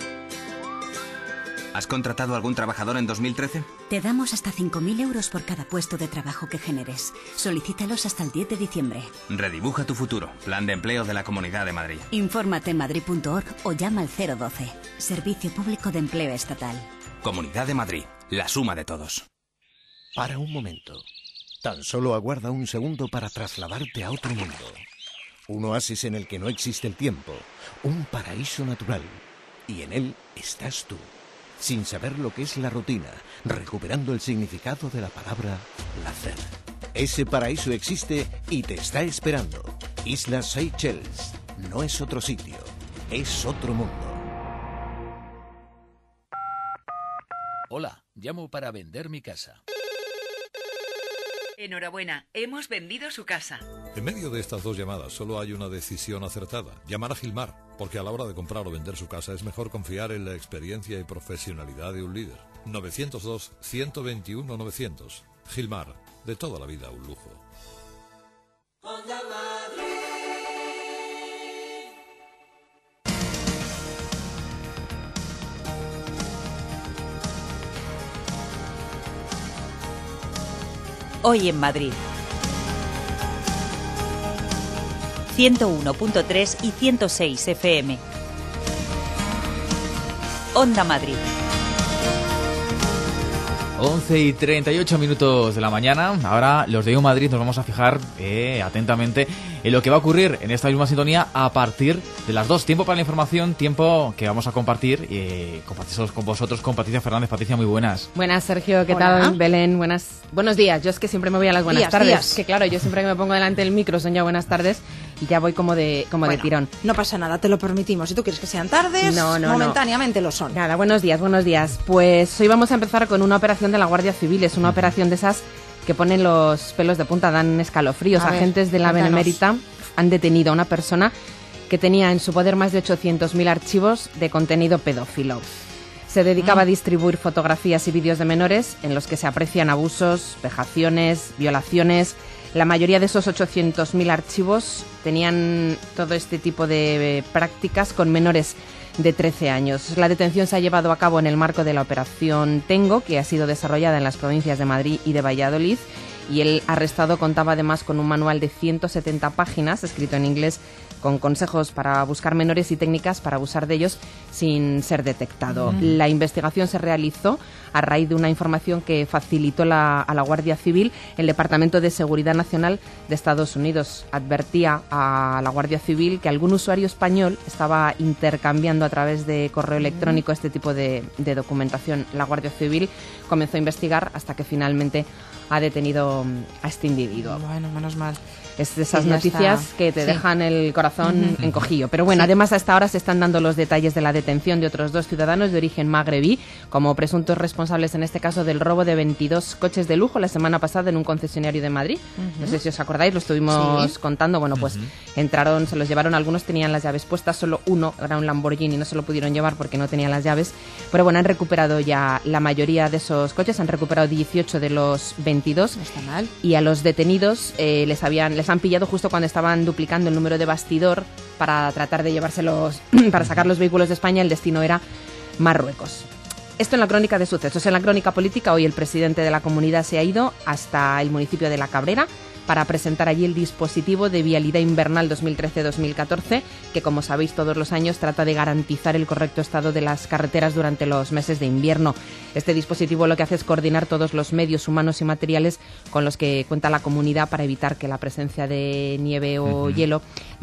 ¿Has contratado algún trabajador en dos mil trece? Te damos hasta cinco mil euros por cada puesto de trabajo que generes. Solicítalos hasta el diez de diciembre. Redibuja tu futuro. Plan de empleo de la Comunidad de Madrid. Infórmate en madrid punto org o llama al cero doce. Servicio Público de Empleo Estatal. Comunidad de Madrid. La suma de todos. Para un momento. Tan solo aguarda un segundo para trasladarte a otro mundo. Un oasis en el que no existe el tiempo. Un paraíso natural. Y en él estás tú. Sin saber lo que es la rutina, recuperando el significado de la palabra placer. Ese paraíso existe y te está esperando. Islas Seychelles. No es otro sitio, es otro mundo. Hola, llamo para vender mi casa. Enhorabuena, hemos vendido su casa. En medio de estas dos llamadas solo hay una decisión acertada, llamar a Gilmar, porque a la hora de comprar o vender su casa es mejor confiar en la experiencia y profesionalidad de un líder. novecientos dos, ciento veintiuno, novecientos. Gilmar, de toda la vida un lujo. Hoy en Madrid. ciento uno punto tres y ciento seis F M. Onda Madrid. once y treinta y ocho minutos de la mañana. Ahora los de Hoy en Madrid nos vamos a fijar eh, atentamente en lo que va a ocurrir en esta misma sintonía a partir de las dos. Tiempo para la información, tiempo que vamos a compartir eh, compartirlos con vosotros, con Patricia Fernández. Patricia, muy buenas. Buenas, Sergio, ¿qué Hola. tal? Belén, buenas, buenos días. Yo es que siempre me voy a las buenas Días, tardes. días. Que claro, yo siempre que me pongo delante del micro son ya buenas tardes y ya voy como de como Bueno, de tirón. No pasa nada, te lo permitimos. Si tú quieres que sean tardes, No, no, no. momentáneamente lo son. Nada, buenos días, buenos días. Pues hoy vamos a empezar con una operación de la Guardia Civil. Es una operación de esas que ponen los pelos de punta, dan escalofríos. A ver, Agentes de la cuéntanos. Benemérita han detenido a una persona que tenía en su poder más de ochocientos mil archivos de contenido pedófilo. Se dedicaba a distribuir fotografías y vídeos de menores en los que se aprecian abusos, vejaciones, violaciones. La mayoría de esos ochocientos mil archivos tenían todo este tipo de eh, prácticas con menores de trece años. La detención se ha llevado a cabo en el marco de la Operación Tengo, que ha sido desarrollada en las provincias de Madrid y de Valladolid, y el arrestado contaba además con un manual de ciento setenta páginas, escrito en inglés, con consejos para buscar menores y técnicas para abusar de ellos sin ser detectado. Ujú. La investigación se realizó a raíz de una información que facilitó la, a la Guardia Civil. El Departamento de Seguridad Nacional de Estados Unidos advertía a la Guardia Civil que algún usuario español estaba intercambiando a través de correo electrónico este tipo de, de documentación. La Guardia Civil comenzó a investigar hasta que finalmente ha detenido a este individuo. Bueno, menos mal. Es de esas Que ya noticias está. que te Sí. dejan el corazón Ujú. encogido. Pero bueno, Sí. además a esta hora se están dando los detalles de la detención de otros dos ciudadanos de origen magrebí como presuntos responsables, en este caso, del robo de veintidós coches de lujo la semana pasada en un concesionario de Madrid. Ujú. No sé si os acordáis, lo estuvimos Sí. contando. Bueno, pues entraron, se los llevaron, algunos tenían las llaves puestas, solo uno era un Lamborghini, no se lo pudieron llevar porque no tenía las llaves. Pero bueno, han recuperado ya la mayoría de esos coches, han recuperado dieciocho de los veintidós. Está Fenomenal. Y a los detenidos eh, les habían les han pillado justo cuando estaban duplicando el número de bastidor para tratar de llevárselos, para sacar los vehículos de España. El destino era Marruecos. Esto en la crónica de sucesos. En la crónica política, hoy el presidente de la comunidad se ha ido hasta el municipio de La Cabrera para presentar allí el dispositivo de vialidad invernal dos mil trece dos mil catorce, que, como sabéis, todos los años trata de garantizar el correcto estado de las carreteras durante los meses de invierno. Este dispositivo lo que hace es coordinar todos los medios humanos y materiales con los que cuenta la comunidad para evitar que la presencia de nieve o uh-huh. hielo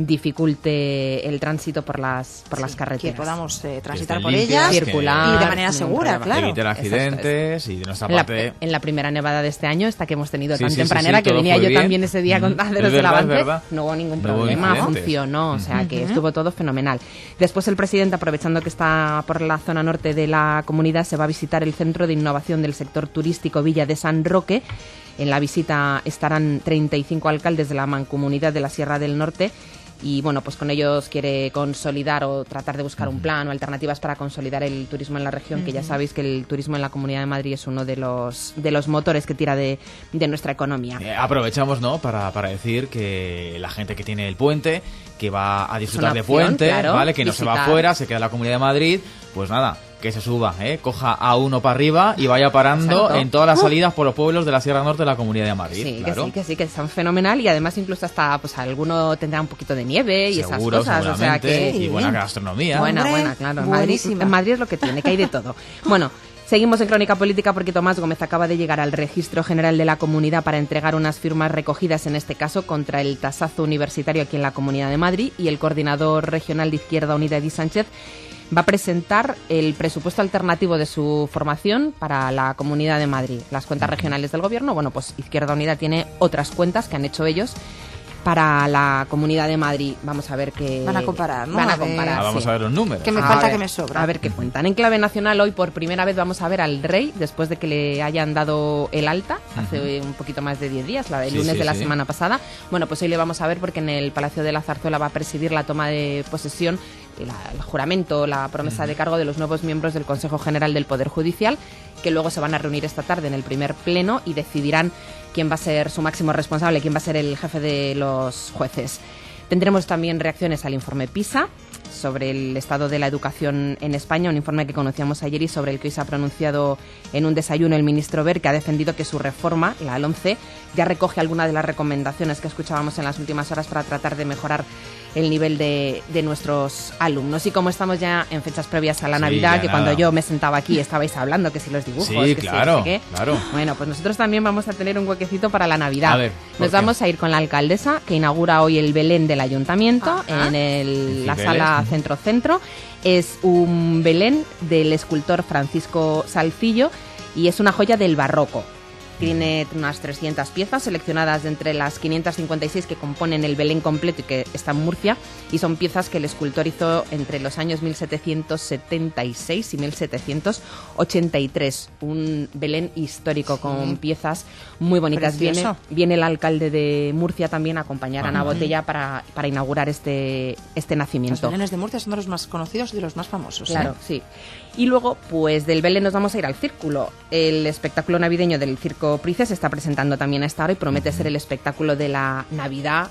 dificulte el tránsito por las por sí, las carreteras. Que podamos eh, transitar por limpias, ellas, circular y de manera segura, claro. Evitar accidentes y de nuestra en parte... La, en la primera nevada de este año, esta que hemos tenido sí, tan sí, tempranera, sí, sí, que venía yo bien. también ese día con haceros del avance, no hubo ningún no problema, hubo funcionó, o sea uh-huh. que estuvo todo fenomenal. Después el presidente, aprovechando que está por la zona norte de la comunidad, se va a visitar el Centro de Innovación del Sector Turístico Villa de San Roque. En la visita estarán treinta y cinco alcaldes de la Mancomunidad de la Sierra del Norte. Y bueno, pues con ellos quiere consolidar o tratar de buscar un plan o alternativas para consolidar el turismo en la región, uh-huh. que ya sabéis que el turismo en la Comunidad de Madrid es uno de los de los motores que tira de, de nuestra economía. Eh, aprovechamos, ¿no?, para, para decir que la gente que tiene el puente, que va a disfrutar de opción, puente, claro, ¿vale?, que no visitar. se va afuera, se queda en la Comunidad de Madrid, pues nada, que se suba, ¿eh? Coja a uno para arriba y vaya parando Exacto. en todas las salidas por los pueblos de la Sierra Norte de la Comunidad de Madrid. Sí, claro. que sí, que sí, que están fenomenal, y además incluso hasta pues alguno tendrá un poquito de nieve y Seguro, esas cosas, o sea que y buena gastronomía. Buena, Hombre, buena, claro. En Madrid, en Madrid es lo que tiene, que hay de todo. Bueno, seguimos en Crónica Política porque Tomás Gómez acaba de llegar al Registro General de la Comunidad para entregar unas firmas recogidas, en este caso, contra el tasazo universitario aquí en la Comunidad de Madrid, y el coordinador regional de Izquierda Unida, Edith Sánchez, va a presentar el presupuesto alternativo de su formación para la Comunidad de Madrid. Las cuentas regionales del Gobierno, bueno, pues Izquierda Unida tiene otras cuentas que han hecho ellos para la Comunidad de Madrid. Vamos a ver qué... Van a comparar, ¿no? Van a, a comparar, ah, vamos sí. a ver los números. Que me A falta ver, que me sobra. A ver qué cuentan. En clave nacional, hoy por primera vez vamos a ver al rey, después de que le hayan dado el alta, hace uh-huh. un poquito más de diez días, la del sí, lunes sí, de la sí. semana pasada. Bueno, pues hoy le vamos a ver porque en el Palacio de la Zarzuela va a presidir la toma de posesión, la, el juramento, la promesa uh-huh. de cargo de los nuevos miembros del Consejo General del Poder Judicial, que luego se van a reunir esta tarde en el primer pleno y decidirán quién va a ser su máximo responsable, quién va a ser el jefe de los jueces. Tendremos también reacciones al informe PISA sobre el estado de la educación en España, un informe que conocíamos ayer y sobre el que hoy se ha pronunciado en un desayuno el ministro Wert, que ha defendido que su reforma, la LOMCE, ya recoge algunas de las recomendaciones que escuchábamos en las últimas horas para tratar de mejorar el nivel de, de nuestros alumnos. Y como estamos ya en fechas previas a la sí, Navidad, que nada. cuando yo me sentaba aquí estabais hablando que si los dibujos, sí, que claro, si no sé qué. claro. Bueno, pues nosotros también vamos a tener un huequecito para la Navidad. A ver, Nos qué? vamos a ir con la alcaldesa, que inaugura hoy el Belén del Ayuntamiento, Ajá. en el, la Cibeles. sala Centro-Centro. Es un Belén del escultor Francisco Salcillo y es una joya del barroco. Tiene unas trescientas piezas seleccionadas de entre las quinientas cincuenta y seis que componen el Belén completo y que está en Murcia, y son piezas que el escultor hizo entre los años mil setecientos setenta y seis y mil setecientos ochenta y tres. Un Belén histórico, sí, con piezas muy bonitas. Viene, viene el alcalde de Murcia también a acompañar a Ana Botella para, para inaugurar este, este nacimiento. Los Belenes de Murcia son de los más conocidos y de los más famosos. Claro, ¿eh? sí. Y luego, pues del Belén nos vamos a ir al Círculo. El espectáculo navideño del Circo Price se está presentando también a esta hora y promete ser el espectáculo de la Navidad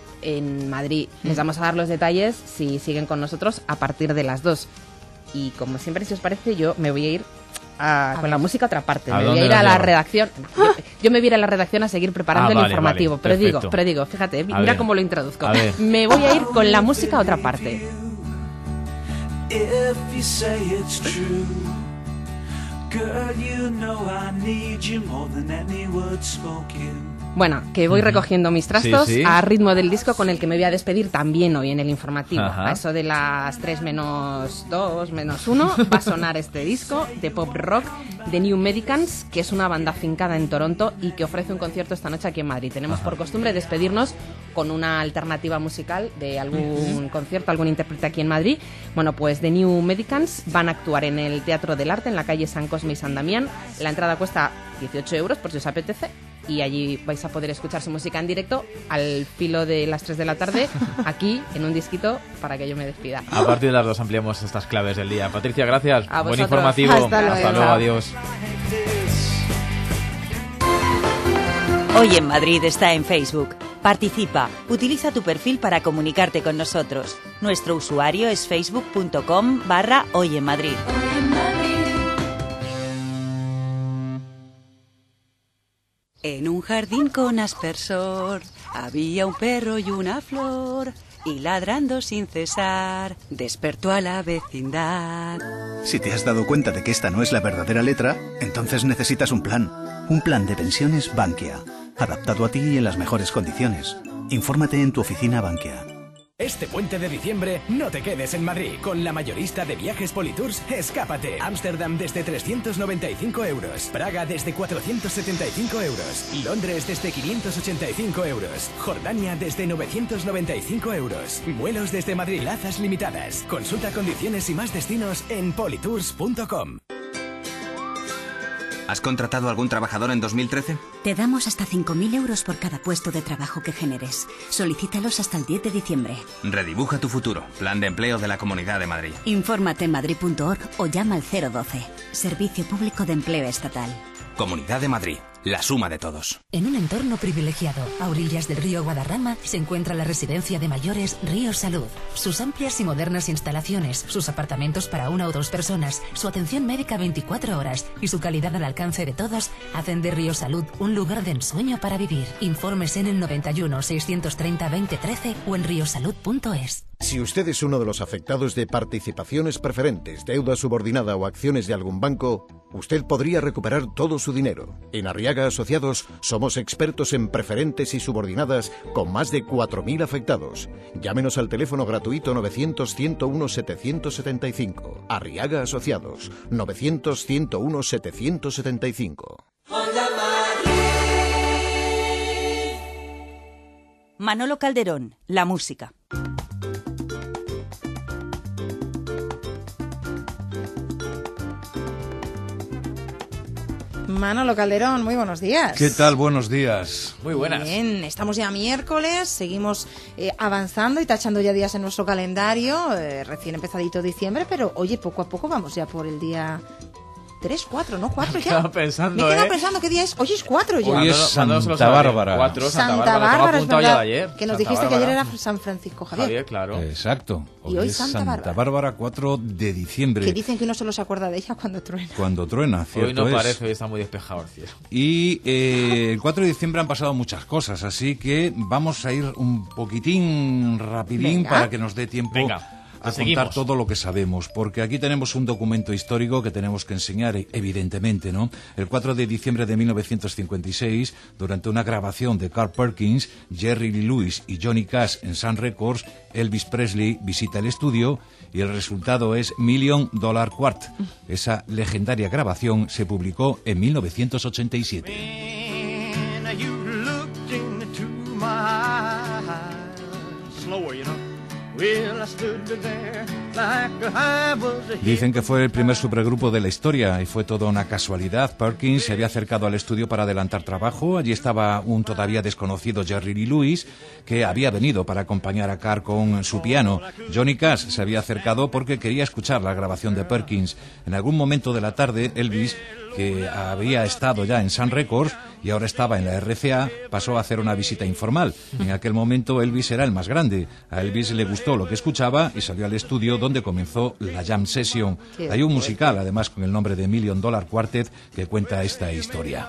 en Madrid. Les vamos a dar los detalles si siguen con nosotros a partir de las dos. Y como siempre, si os parece, yo me voy a ir a, a con ver. la música a otra parte. Me voy a ir a la lleva? redacción. Yo, yo me voy a ir a la redacción a seguir preparando ah, el vale, informativo. Vale, pero digo, pero digo, fíjate, a mira ver. cómo lo introduzco. Me voy a ir con la música a otra parte. If you say it's true, girl, you know I need you more than any word spoken. Bueno, que voy recogiendo mis trastos sí, sí. a ritmo del disco con el que me voy a despedir también hoy en el informativo. Ajá. A eso de las tres menos dos, menos uno, va a sonar este disco de pop rock de New Medicans, que es una banda afincada en Toronto y que ofrece un concierto esta noche aquí en Madrid. Tenemos Ajá. por costumbre despedirnos con una alternativa musical de algún uh-huh. concierto, algún intérprete aquí en Madrid. Bueno, pues The New Medicans van a actuar en el Teatro del Arte, en la calle San Cosme y San Damián. La entrada cuesta dieciocho euros, por si os apetece. Y allí vais a poder escuchar su música en directo al filo de las tres de la tarde, aquí en un disquito, para que yo me despida. A partir de las dos ampliamos estas claves del día. Patricia, gracias. A Buen vosotros. informativo. Hasta luego. Hasta luego. Adiós. Hoy en Madrid está en Facebook. Participa, utiliza tu perfil para comunicarte con nosotros. Nuestro usuario es facebook.com barra Hoy en Madrid. En un jardín con aspersor había un perro y una flor, y ladrando sin cesar despertó a la vecindad. Si te has dado cuenta de que esta no es la verdadera letra, entonces necesitas un plan. Un plan de pensiones Bankia, adaptado a ti y en las mejores condiciones. Infórmate en tu oficina Bankia. Este puente de diciembre no te quedes en Madrid. Con la mayorista de viajes Politours, escápate. Ámsterdam desde trescientos noventa y cinco euros. Praga desde cuatrocientos setenta y cinco euros. Londres desde quinientos ochenta y cinco euros. Jordania desde novecientos noventa y cinco euros. Vuelos desde Madrid, plazas limitadas. Consulta condiciones y más destinos en politours punto com. ¿Has contratado a algún trabajador en dos mil trece? Te damos hasta cinco mil euros por cada puesto de trabajo que generes. Solicítalos hasta el diez de diciembre. Redibuja tu futuro. Plan de empleo de la Comunidad de Madrid. Infórmate en madrid punto org o llama al cero doce. Servicio Público de Empleo Estatal. Comunidad de Madrid. La suma de todos. En un entorno privilegiado, a orillas del río Guadarrama, se encuentra la residencia de mayores Río Salud. Sus amplias y modernas instalaciones, sus apartamentos para una o dos personas, su atención médica veinticuatro horas y su calidad al alcance de todos hacen de Río Salud un lugar de ensueño para vivir. Informes en el noventa y uno, seiscientos treinta, veinte trece o en riosalud punto es. Si usted es uno de los afectados de participaciones preferentes, deuda subordinada o acciones de algún banco, usted podría recuperar todo su dinero. En Arriaga Asociados somos expertos en preferentes y subordinadas con más de cuatro mil afectados. Llámenos al teléfono gratuito novecientos, ciento uno, setecientos setenta y cinco. Arriaga Asociados, novecientos, ciento uno, setecientos setenta y cinco. Manolo Calderón, la música. Manolo Calderón, muy buenos días. ¿Qué tal? Buenos días. Muy buenas. Bien, estamos ya miércoles, seguimos eh, avanzando y tachando ya días en nuestro calendario, eh, recién empezadito diciembre, pero oye, poco a poco vamos ya por el día tres, cuatro, ¿no? cuatro ya. Me pensando, Me he quedado ¿eh? pensando qué día es. Hoy es cuatro ya. Hoy es Santa Bárbara. Cuatro, Santa, Santa Bárbara, Bárbara, lo es apuntado ya verdad, de ayer. que nos Santa dijiste Bárbara. que ayer era San Francisco Javier. Javier, claro. Exacto. Hoy, Y hoy es Santa Santa Bárbara. Bárbara, cuatro de diciembre. Que dicen que uno solo se acuerda de ella cuando truena. Cuando truena, cierto Hoy no es. parece, hoy está muy despejado el cielo. Y eh, el cuatro de diciembre han pasado muchas cosas, así que vamos a ir un poquitín rapidín Venga. para que nos dé tiempo Venga. a Seguimos. contar todo lo que sabemos, porque aquí tenemos un documento histórico que tenemos que enseñar, evidentemente, ¿no? El cuatro de diciembre de mil novecientos cincuenta y seis, durante una grabación de Carl Perkins, Jerry Lee Lewis y Johnny Cash en Sun Records, Elvis Presley visita el estudio y el resultado es Million Dollar Quart. Esa legendaria grabación se publicó en mil novecientos ochenta y siete. Dicen que fue el primer supergrupo de la historia y fue toda una casualidad. Perkins se había acercado al estudio para adelantar trabajo. Allí estaba un todavía desconocido Jerry Lee Lewis, que había venido para acompañar a Carr con su piano. Johnny Cash se había acercado porque quería escuchar la grabación de Perkins. En algún momento de la tarde, Elvis, que había estado ya en Sun Records y ahora estaba en la R C A, pasó a hacer una visita informal. En aquel momento Elvis era el más grande. A Elvis le gustó lo que escuchaba y salió al estudio donde comenzó la Jam Session. Hay un musical, además, con el nombre de Million Dollar Quartet, que cuenta esta historia.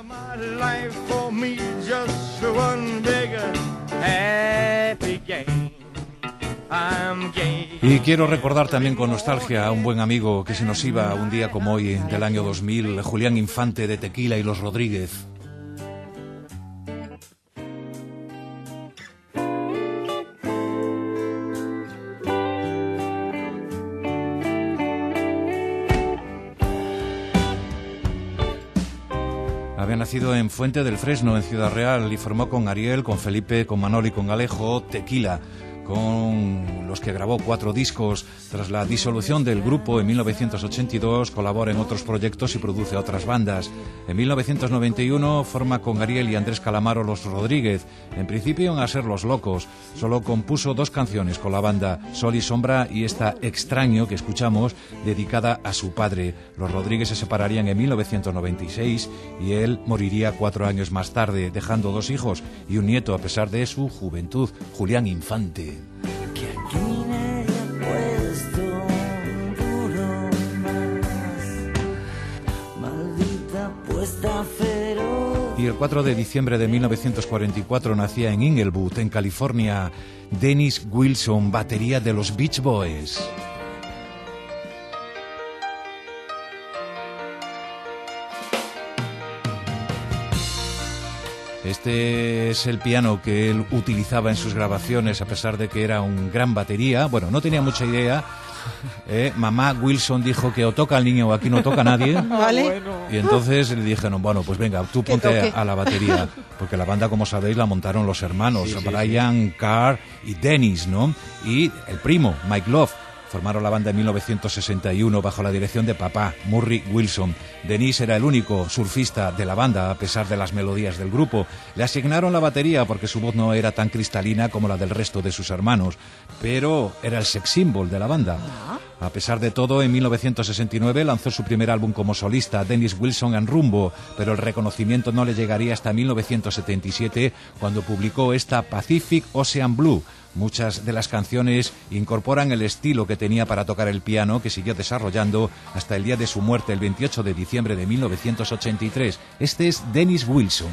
Y quiero recordar también con nostalgia a un buen amigo que se nos iba un día como hoy del año dos mil, Julián Infante de Tequila y los Rodríguez. Había nacido en Fuente del Fresno, en Ciudad Real, y formó con Ariel, con Felipe, con Manolo y con Alejo Tequila. con los que grabó cuatro discos. Tras la disolución del grupo en mil novecientos ochenta y dos, colabora en otros proyectos y produce a otras bandas. En mil novecientos noventa y uno forma con Ariel y Andrés Calamaro Los Rodríguez. En principio iban a ser Los Locos. Solo compuso dos canciones con la banda, Sol y Sombra y esta Extraño que escuchamos, dedicada a su padre. Los Rodríguez se separarían en mil novecientos noventa y seis y él moriría cuatro años más tarde, dejando dos hijos y un nieto a pesar de su juventud, Julián Infante. Y el cuatro de diciembre de mil novecientos cuarenta y cuatro nacía en Inglewood, en California, Dennis Wilson, batería de los Beach Boys. Este es el piano que él utilizaba en sus grabaciones, a pesar de que era un gran batería. Bueno, no tenía mucha idea. Eh, mamá Wilson dijo que o toca el niño o aquí no toca nadie. ¿Vale? Y entonces le dijeron, bueno, pues venga, tú ponte a la batería. Porque la banda, como sabéis, la montaron los hermanos, sí, sí, Brian, sí. Carr y Dennis, ¿no? Y el primo, Mike Love. Formaron la banda en mil novecientos sesenta y uno bajo la dirección de papá, Murray Wilson. Dennis era el único surfista de la banda, a pesar de las melodías del grupo. Le asignaron la batería porque su voz no era tan cristalina como la del resto de sus hermanos, pero era el sex symbol de la banda. A pesar de todo, en mil novecientos sesenta y nueve lanzó su primer álbum como solista, Dennis Wilson and Rumbo, pero el reconocimiento no le llegaría hasta mil novecientos setenta y siete, cuando publicó esta Pacific Ocean Blue. Muchas de las canciones incorporan el estilo que tenía para tocar el piano, que siguió desarrollando hasta el día de su muerte, el veintiocho de diciembre de mil novecientos ochenta y tres. Este es Dennis Wilson.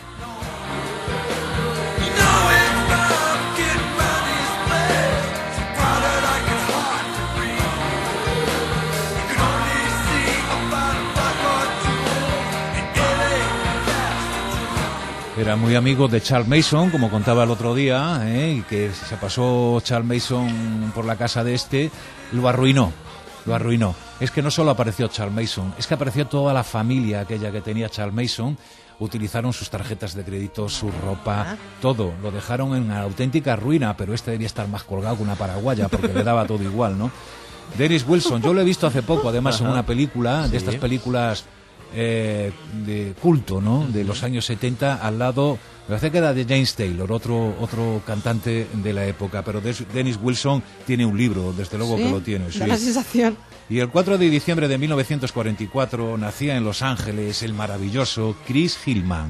Era muy amigo de Charles Mason, como contaba el otro día, ¿eh? Y que se pasó Charles Mason por la casa de este, lo arruinó, lo arruinó. Es que no solo apareció Charles Mason, es que apareció toda la familia aquella que tenía Charles Mason. Utilizaron sus tarjetas de crédito, su ropa, todo. Lo dejaron en una auténtica ruina, pero este debía estar más colgado que una paraguaya porque le daba todo igual, ¿no? Dennis Wilson, yo lo he visto hace poco, además, en una película, de estas películas... Eh, de culto, ¿no? De los años setenta, al lado, me parece que era de James Taylor, otro otro cantante de la época, pero Dennis Wilson tiene un libro, desde luego, ¿sí? Que lo tiene. Da la sensación. Y el cuatro de diciembre de mil novecientos cuarenta y cuatro nacía en Los Ángeles el maravilloso Chris Hillman.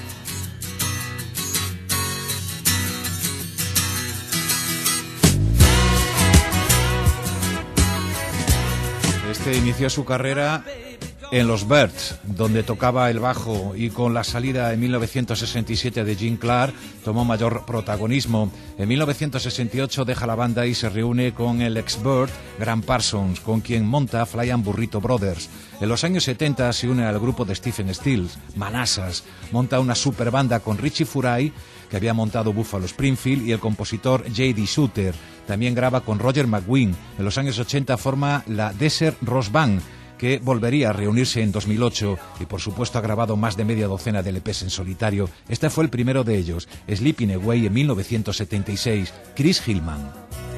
Este inició su carrera en los Byrds, donde tocaba el bajo, y con la salida en mil novecientos sesenta y siete de Jim Clark tomó mayor protagonismo. En mil novecientos sesenta y ocho deja la banda y se reúne con el ex-Byrd Graham Parsons, con quien monta Fly and Burrito Brothers. En los años setenta se une al grupo de Stephen Stills, Manassas, monta una super banda con Richie Furay, que había montado Buffalo Springfield, y el compositor J D Sutter. También graba con Roger McGuinn. En los años ochenta forma la Desert Rose Band, que volvería a reunirse en dos mil ocho y por supuesto ha grabado más de media docena de L Pes en solitario. Este fue el primero de ellos, Sleeping Away, en mil novecientos setenta y seis, Chris Hillman.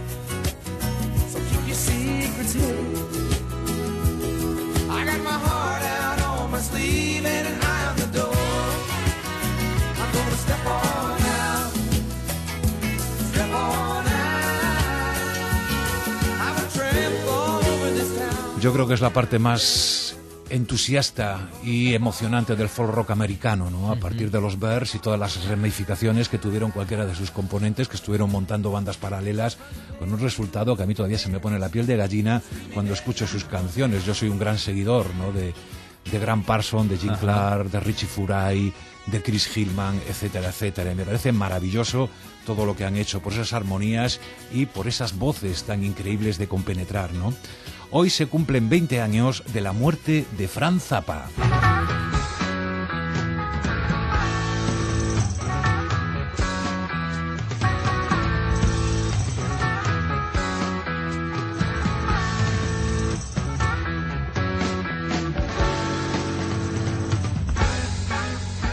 Yo creo que es la parte más entusiasta y emocionante del folk rock americano, ¿no? A partir de los Byrds y todas las ramificaciones que tuvieron cualquiera de sus componentes, que estuvieron montando bandas paralelas, con un resultado que a mí todavía se me pone la piel de gallina cuando escucho sus canciones. Yo soy un gran seguidor, ¿no? de, de Graham Parsons, de Jim Clark, de Richie Furay, de Chris Hillman, etcétera, etcétera. Y me parece maravilloso todo lo que han hecho por esas armonías y por esas voces tan increíbles de compenetrar, ¿no? Hoy se cumplen veinte años de la muerte de Frank Zappa.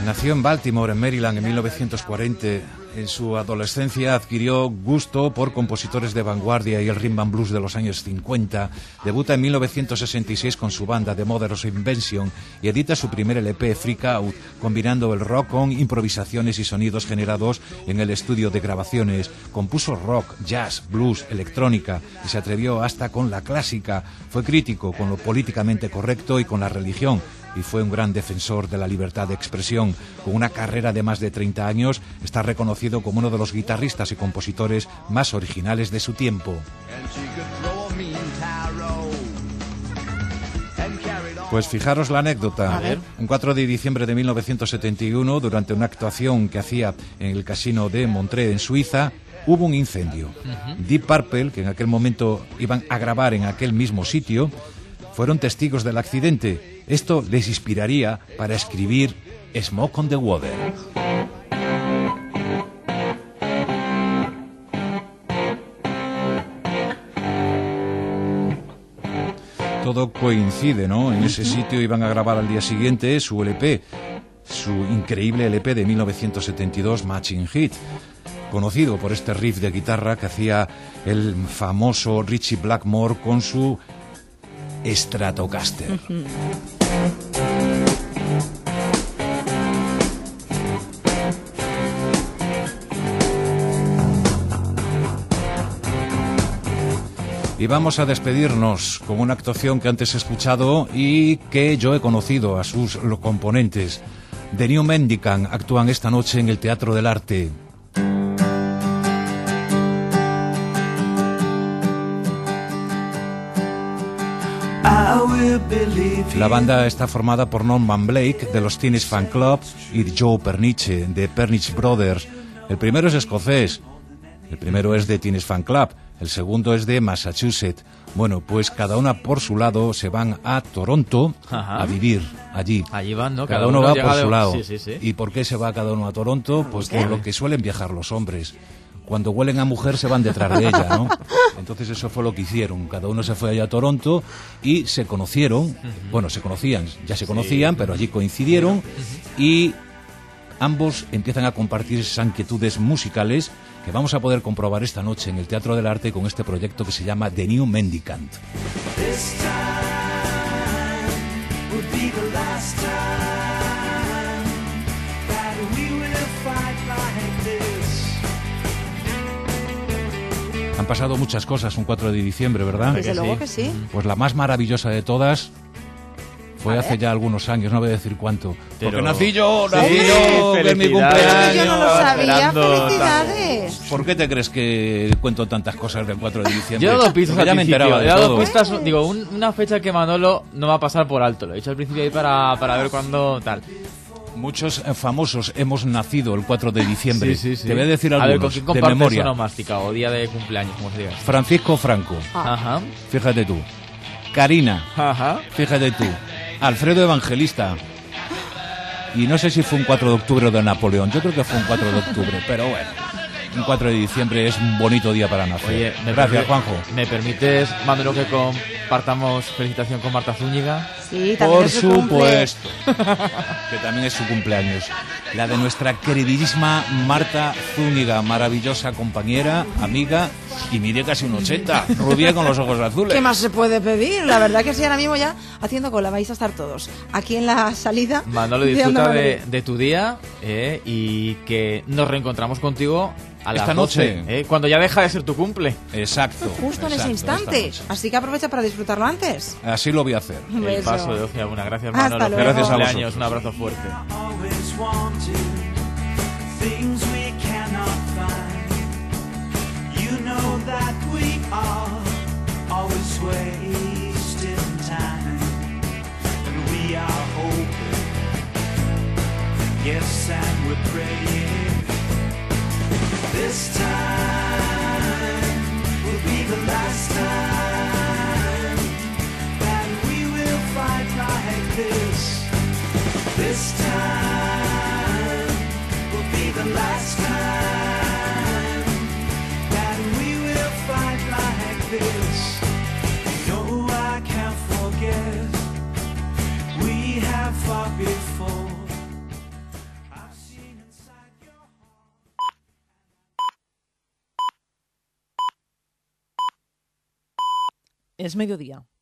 Nació en Baltimore, en Maryland, en mil novecientos cuarenta. En su adolescencia adquirió gusto por compositores de vanguardia y el rhythm and blues de los años cincuenta. Debuta en mil novecientos sesenta y seis con su banda The Mother's Invention y edita su primer L P, Freak Out, combinando el rock con improvisaciones y sonidos generados en el estudio de grabaciones. Compuso rock, jazz, blues, electrónica y se atrevió hasta con la clásica. Fue crítico con lo políticamente correcto y con la religión, y fue un gran defensor de la libertad de expresión. Con una carrera de más de treinta años, está reconocido como uno de los guitarristas y compositores más originales de su tiempo. Pues fijaros la anécdota. A ver. Un cuatro de diciembre de mil novecientos setenta y uno, durante una actuación que hacía en el casino de Montreux, en Suiza, hubo un incendio. Ujú. Deep Purple, que en aquel momento iban a grabar en aquel mismo sitio, fueron testigos del accidente. Esto les inspiraría para escribir Smoke on the Water. Todo coincide, ¿no? En ese sitio iban a grabar al día siguiente su L P, su increíble L P de mil novecientos setenta y dos, Matching Hit, conocido por este riff de guitarra que hacía el famoso Ritchie Blackmore con su Stratocaster. Y vamos a despedirnos con una actuación que antes he escuchado y que yo he conocido a sus componentes. The New Mendicant actúan esta noche en el Teatro del Arte. La banda está formada por Norman Blake de los Teenage Fan Club y Joe Pernice de Pernice Brothers. El primero es escocés, el primero es de Teenage Fan Club, el segundo es de Massachusetts. Bueno, pues cada una por su lado se van a Toronto. Ajá. A vivir allí. Allí van, ¿no? Cada, cada uno, uno va por de... su lado. Sí, sí, sí. ¿Y por qué se va cada uno a Toronto? Pues por lo que suelen viajar los hombres. Cuando huelen a mujer se van detrás de ella, ¿no? Entonces eso fue lo que hicieron. Cada uno se fue allá a Toronto y se conocieron. Bueno, se conocían, ya se conocían, pero allí coincidieron y ambos empiezan a compartir esas inquietudes musicales que vamos a poder comprobar esta noche en el Teatro del Arte con este proyecto que se llama The New Mendicant. Han pasado muchas cosas un cuatro de diciembre, ¿verdad? Desde luego que sí. Pues la más maravillosa de todas fue hace ya algunos años, no voy a decir cuánto. Pero... Porque nací yo, sí, nací yo, que es mi cumpleaños. Yo no lo sabía, felicidades. ¿Por qué te crees que cuento tantas cosas del cuatro de diciembre? Yo he dado pistas al ya me principio, enteraba de he dado todo. pistas, digo, un, una fecha que Manolo no va a pasar por alto, lo he dicho al principio ahí para, para ver cuándo tal. Muchos eh, famosos hemos nacido el cuatro de diciembre. Sí, sí, sí. Te voy a decir algunos, a ver, ¿con quién de compartes memoria. onomástica o día de cumpleaños, como se diga? Francisco Franco. Ah. Ajá. Fíjate tú. Karina. Ajá. Fíjate tú. Alfredo Evangelista. Y no sé si fue un cuatro de octubre o de Napoleón. Yo creo que fue un cuatro de octubre, pero bueno. Un cuatro de diciembre es un bonito día para nacer. Oye, ¿me gracias, permi- Juanjo. ¿Me permites, Manolo, que compartamos felicitación con Marta Zúñiga? Sí, también Por es su cumple. supuesto. Que también es su cumpleaños. La de nuestra queridísima Marta Zúñiga, maravillosa compañera, amiga, y mire casi un ochenta, rubia con los ojos azules. ¿Qué más se puede pedir? La verdad que sí, ahora mismo ya haciendo cola vais a estar todos aquí en la salida. Manolo, de disfruta Onda de, Madrid. de tu día eh, y que nos reencontramos contigo a las Esta doce, noche. eh, cuando ya deja de ser tu cumple. Exacto. Justo en exacto, ese instante. esta noche. Así que aprovecha para disfrutarlo antes. Así lo voy a hacer. Un El beso. paso de doce a una. Gracias, Hasta Manolo. luego. Gracias a Cumpleaños, vosotros. un abrazo fuerte. Always wanted things we cannot find. You know that we are always wasting time, and we are hoping, yes, and we're praying. This time will be the last time that we will fight like this. This time will be the last time that we will fight like this. No, I can't forget we have fought before. Es mediodía.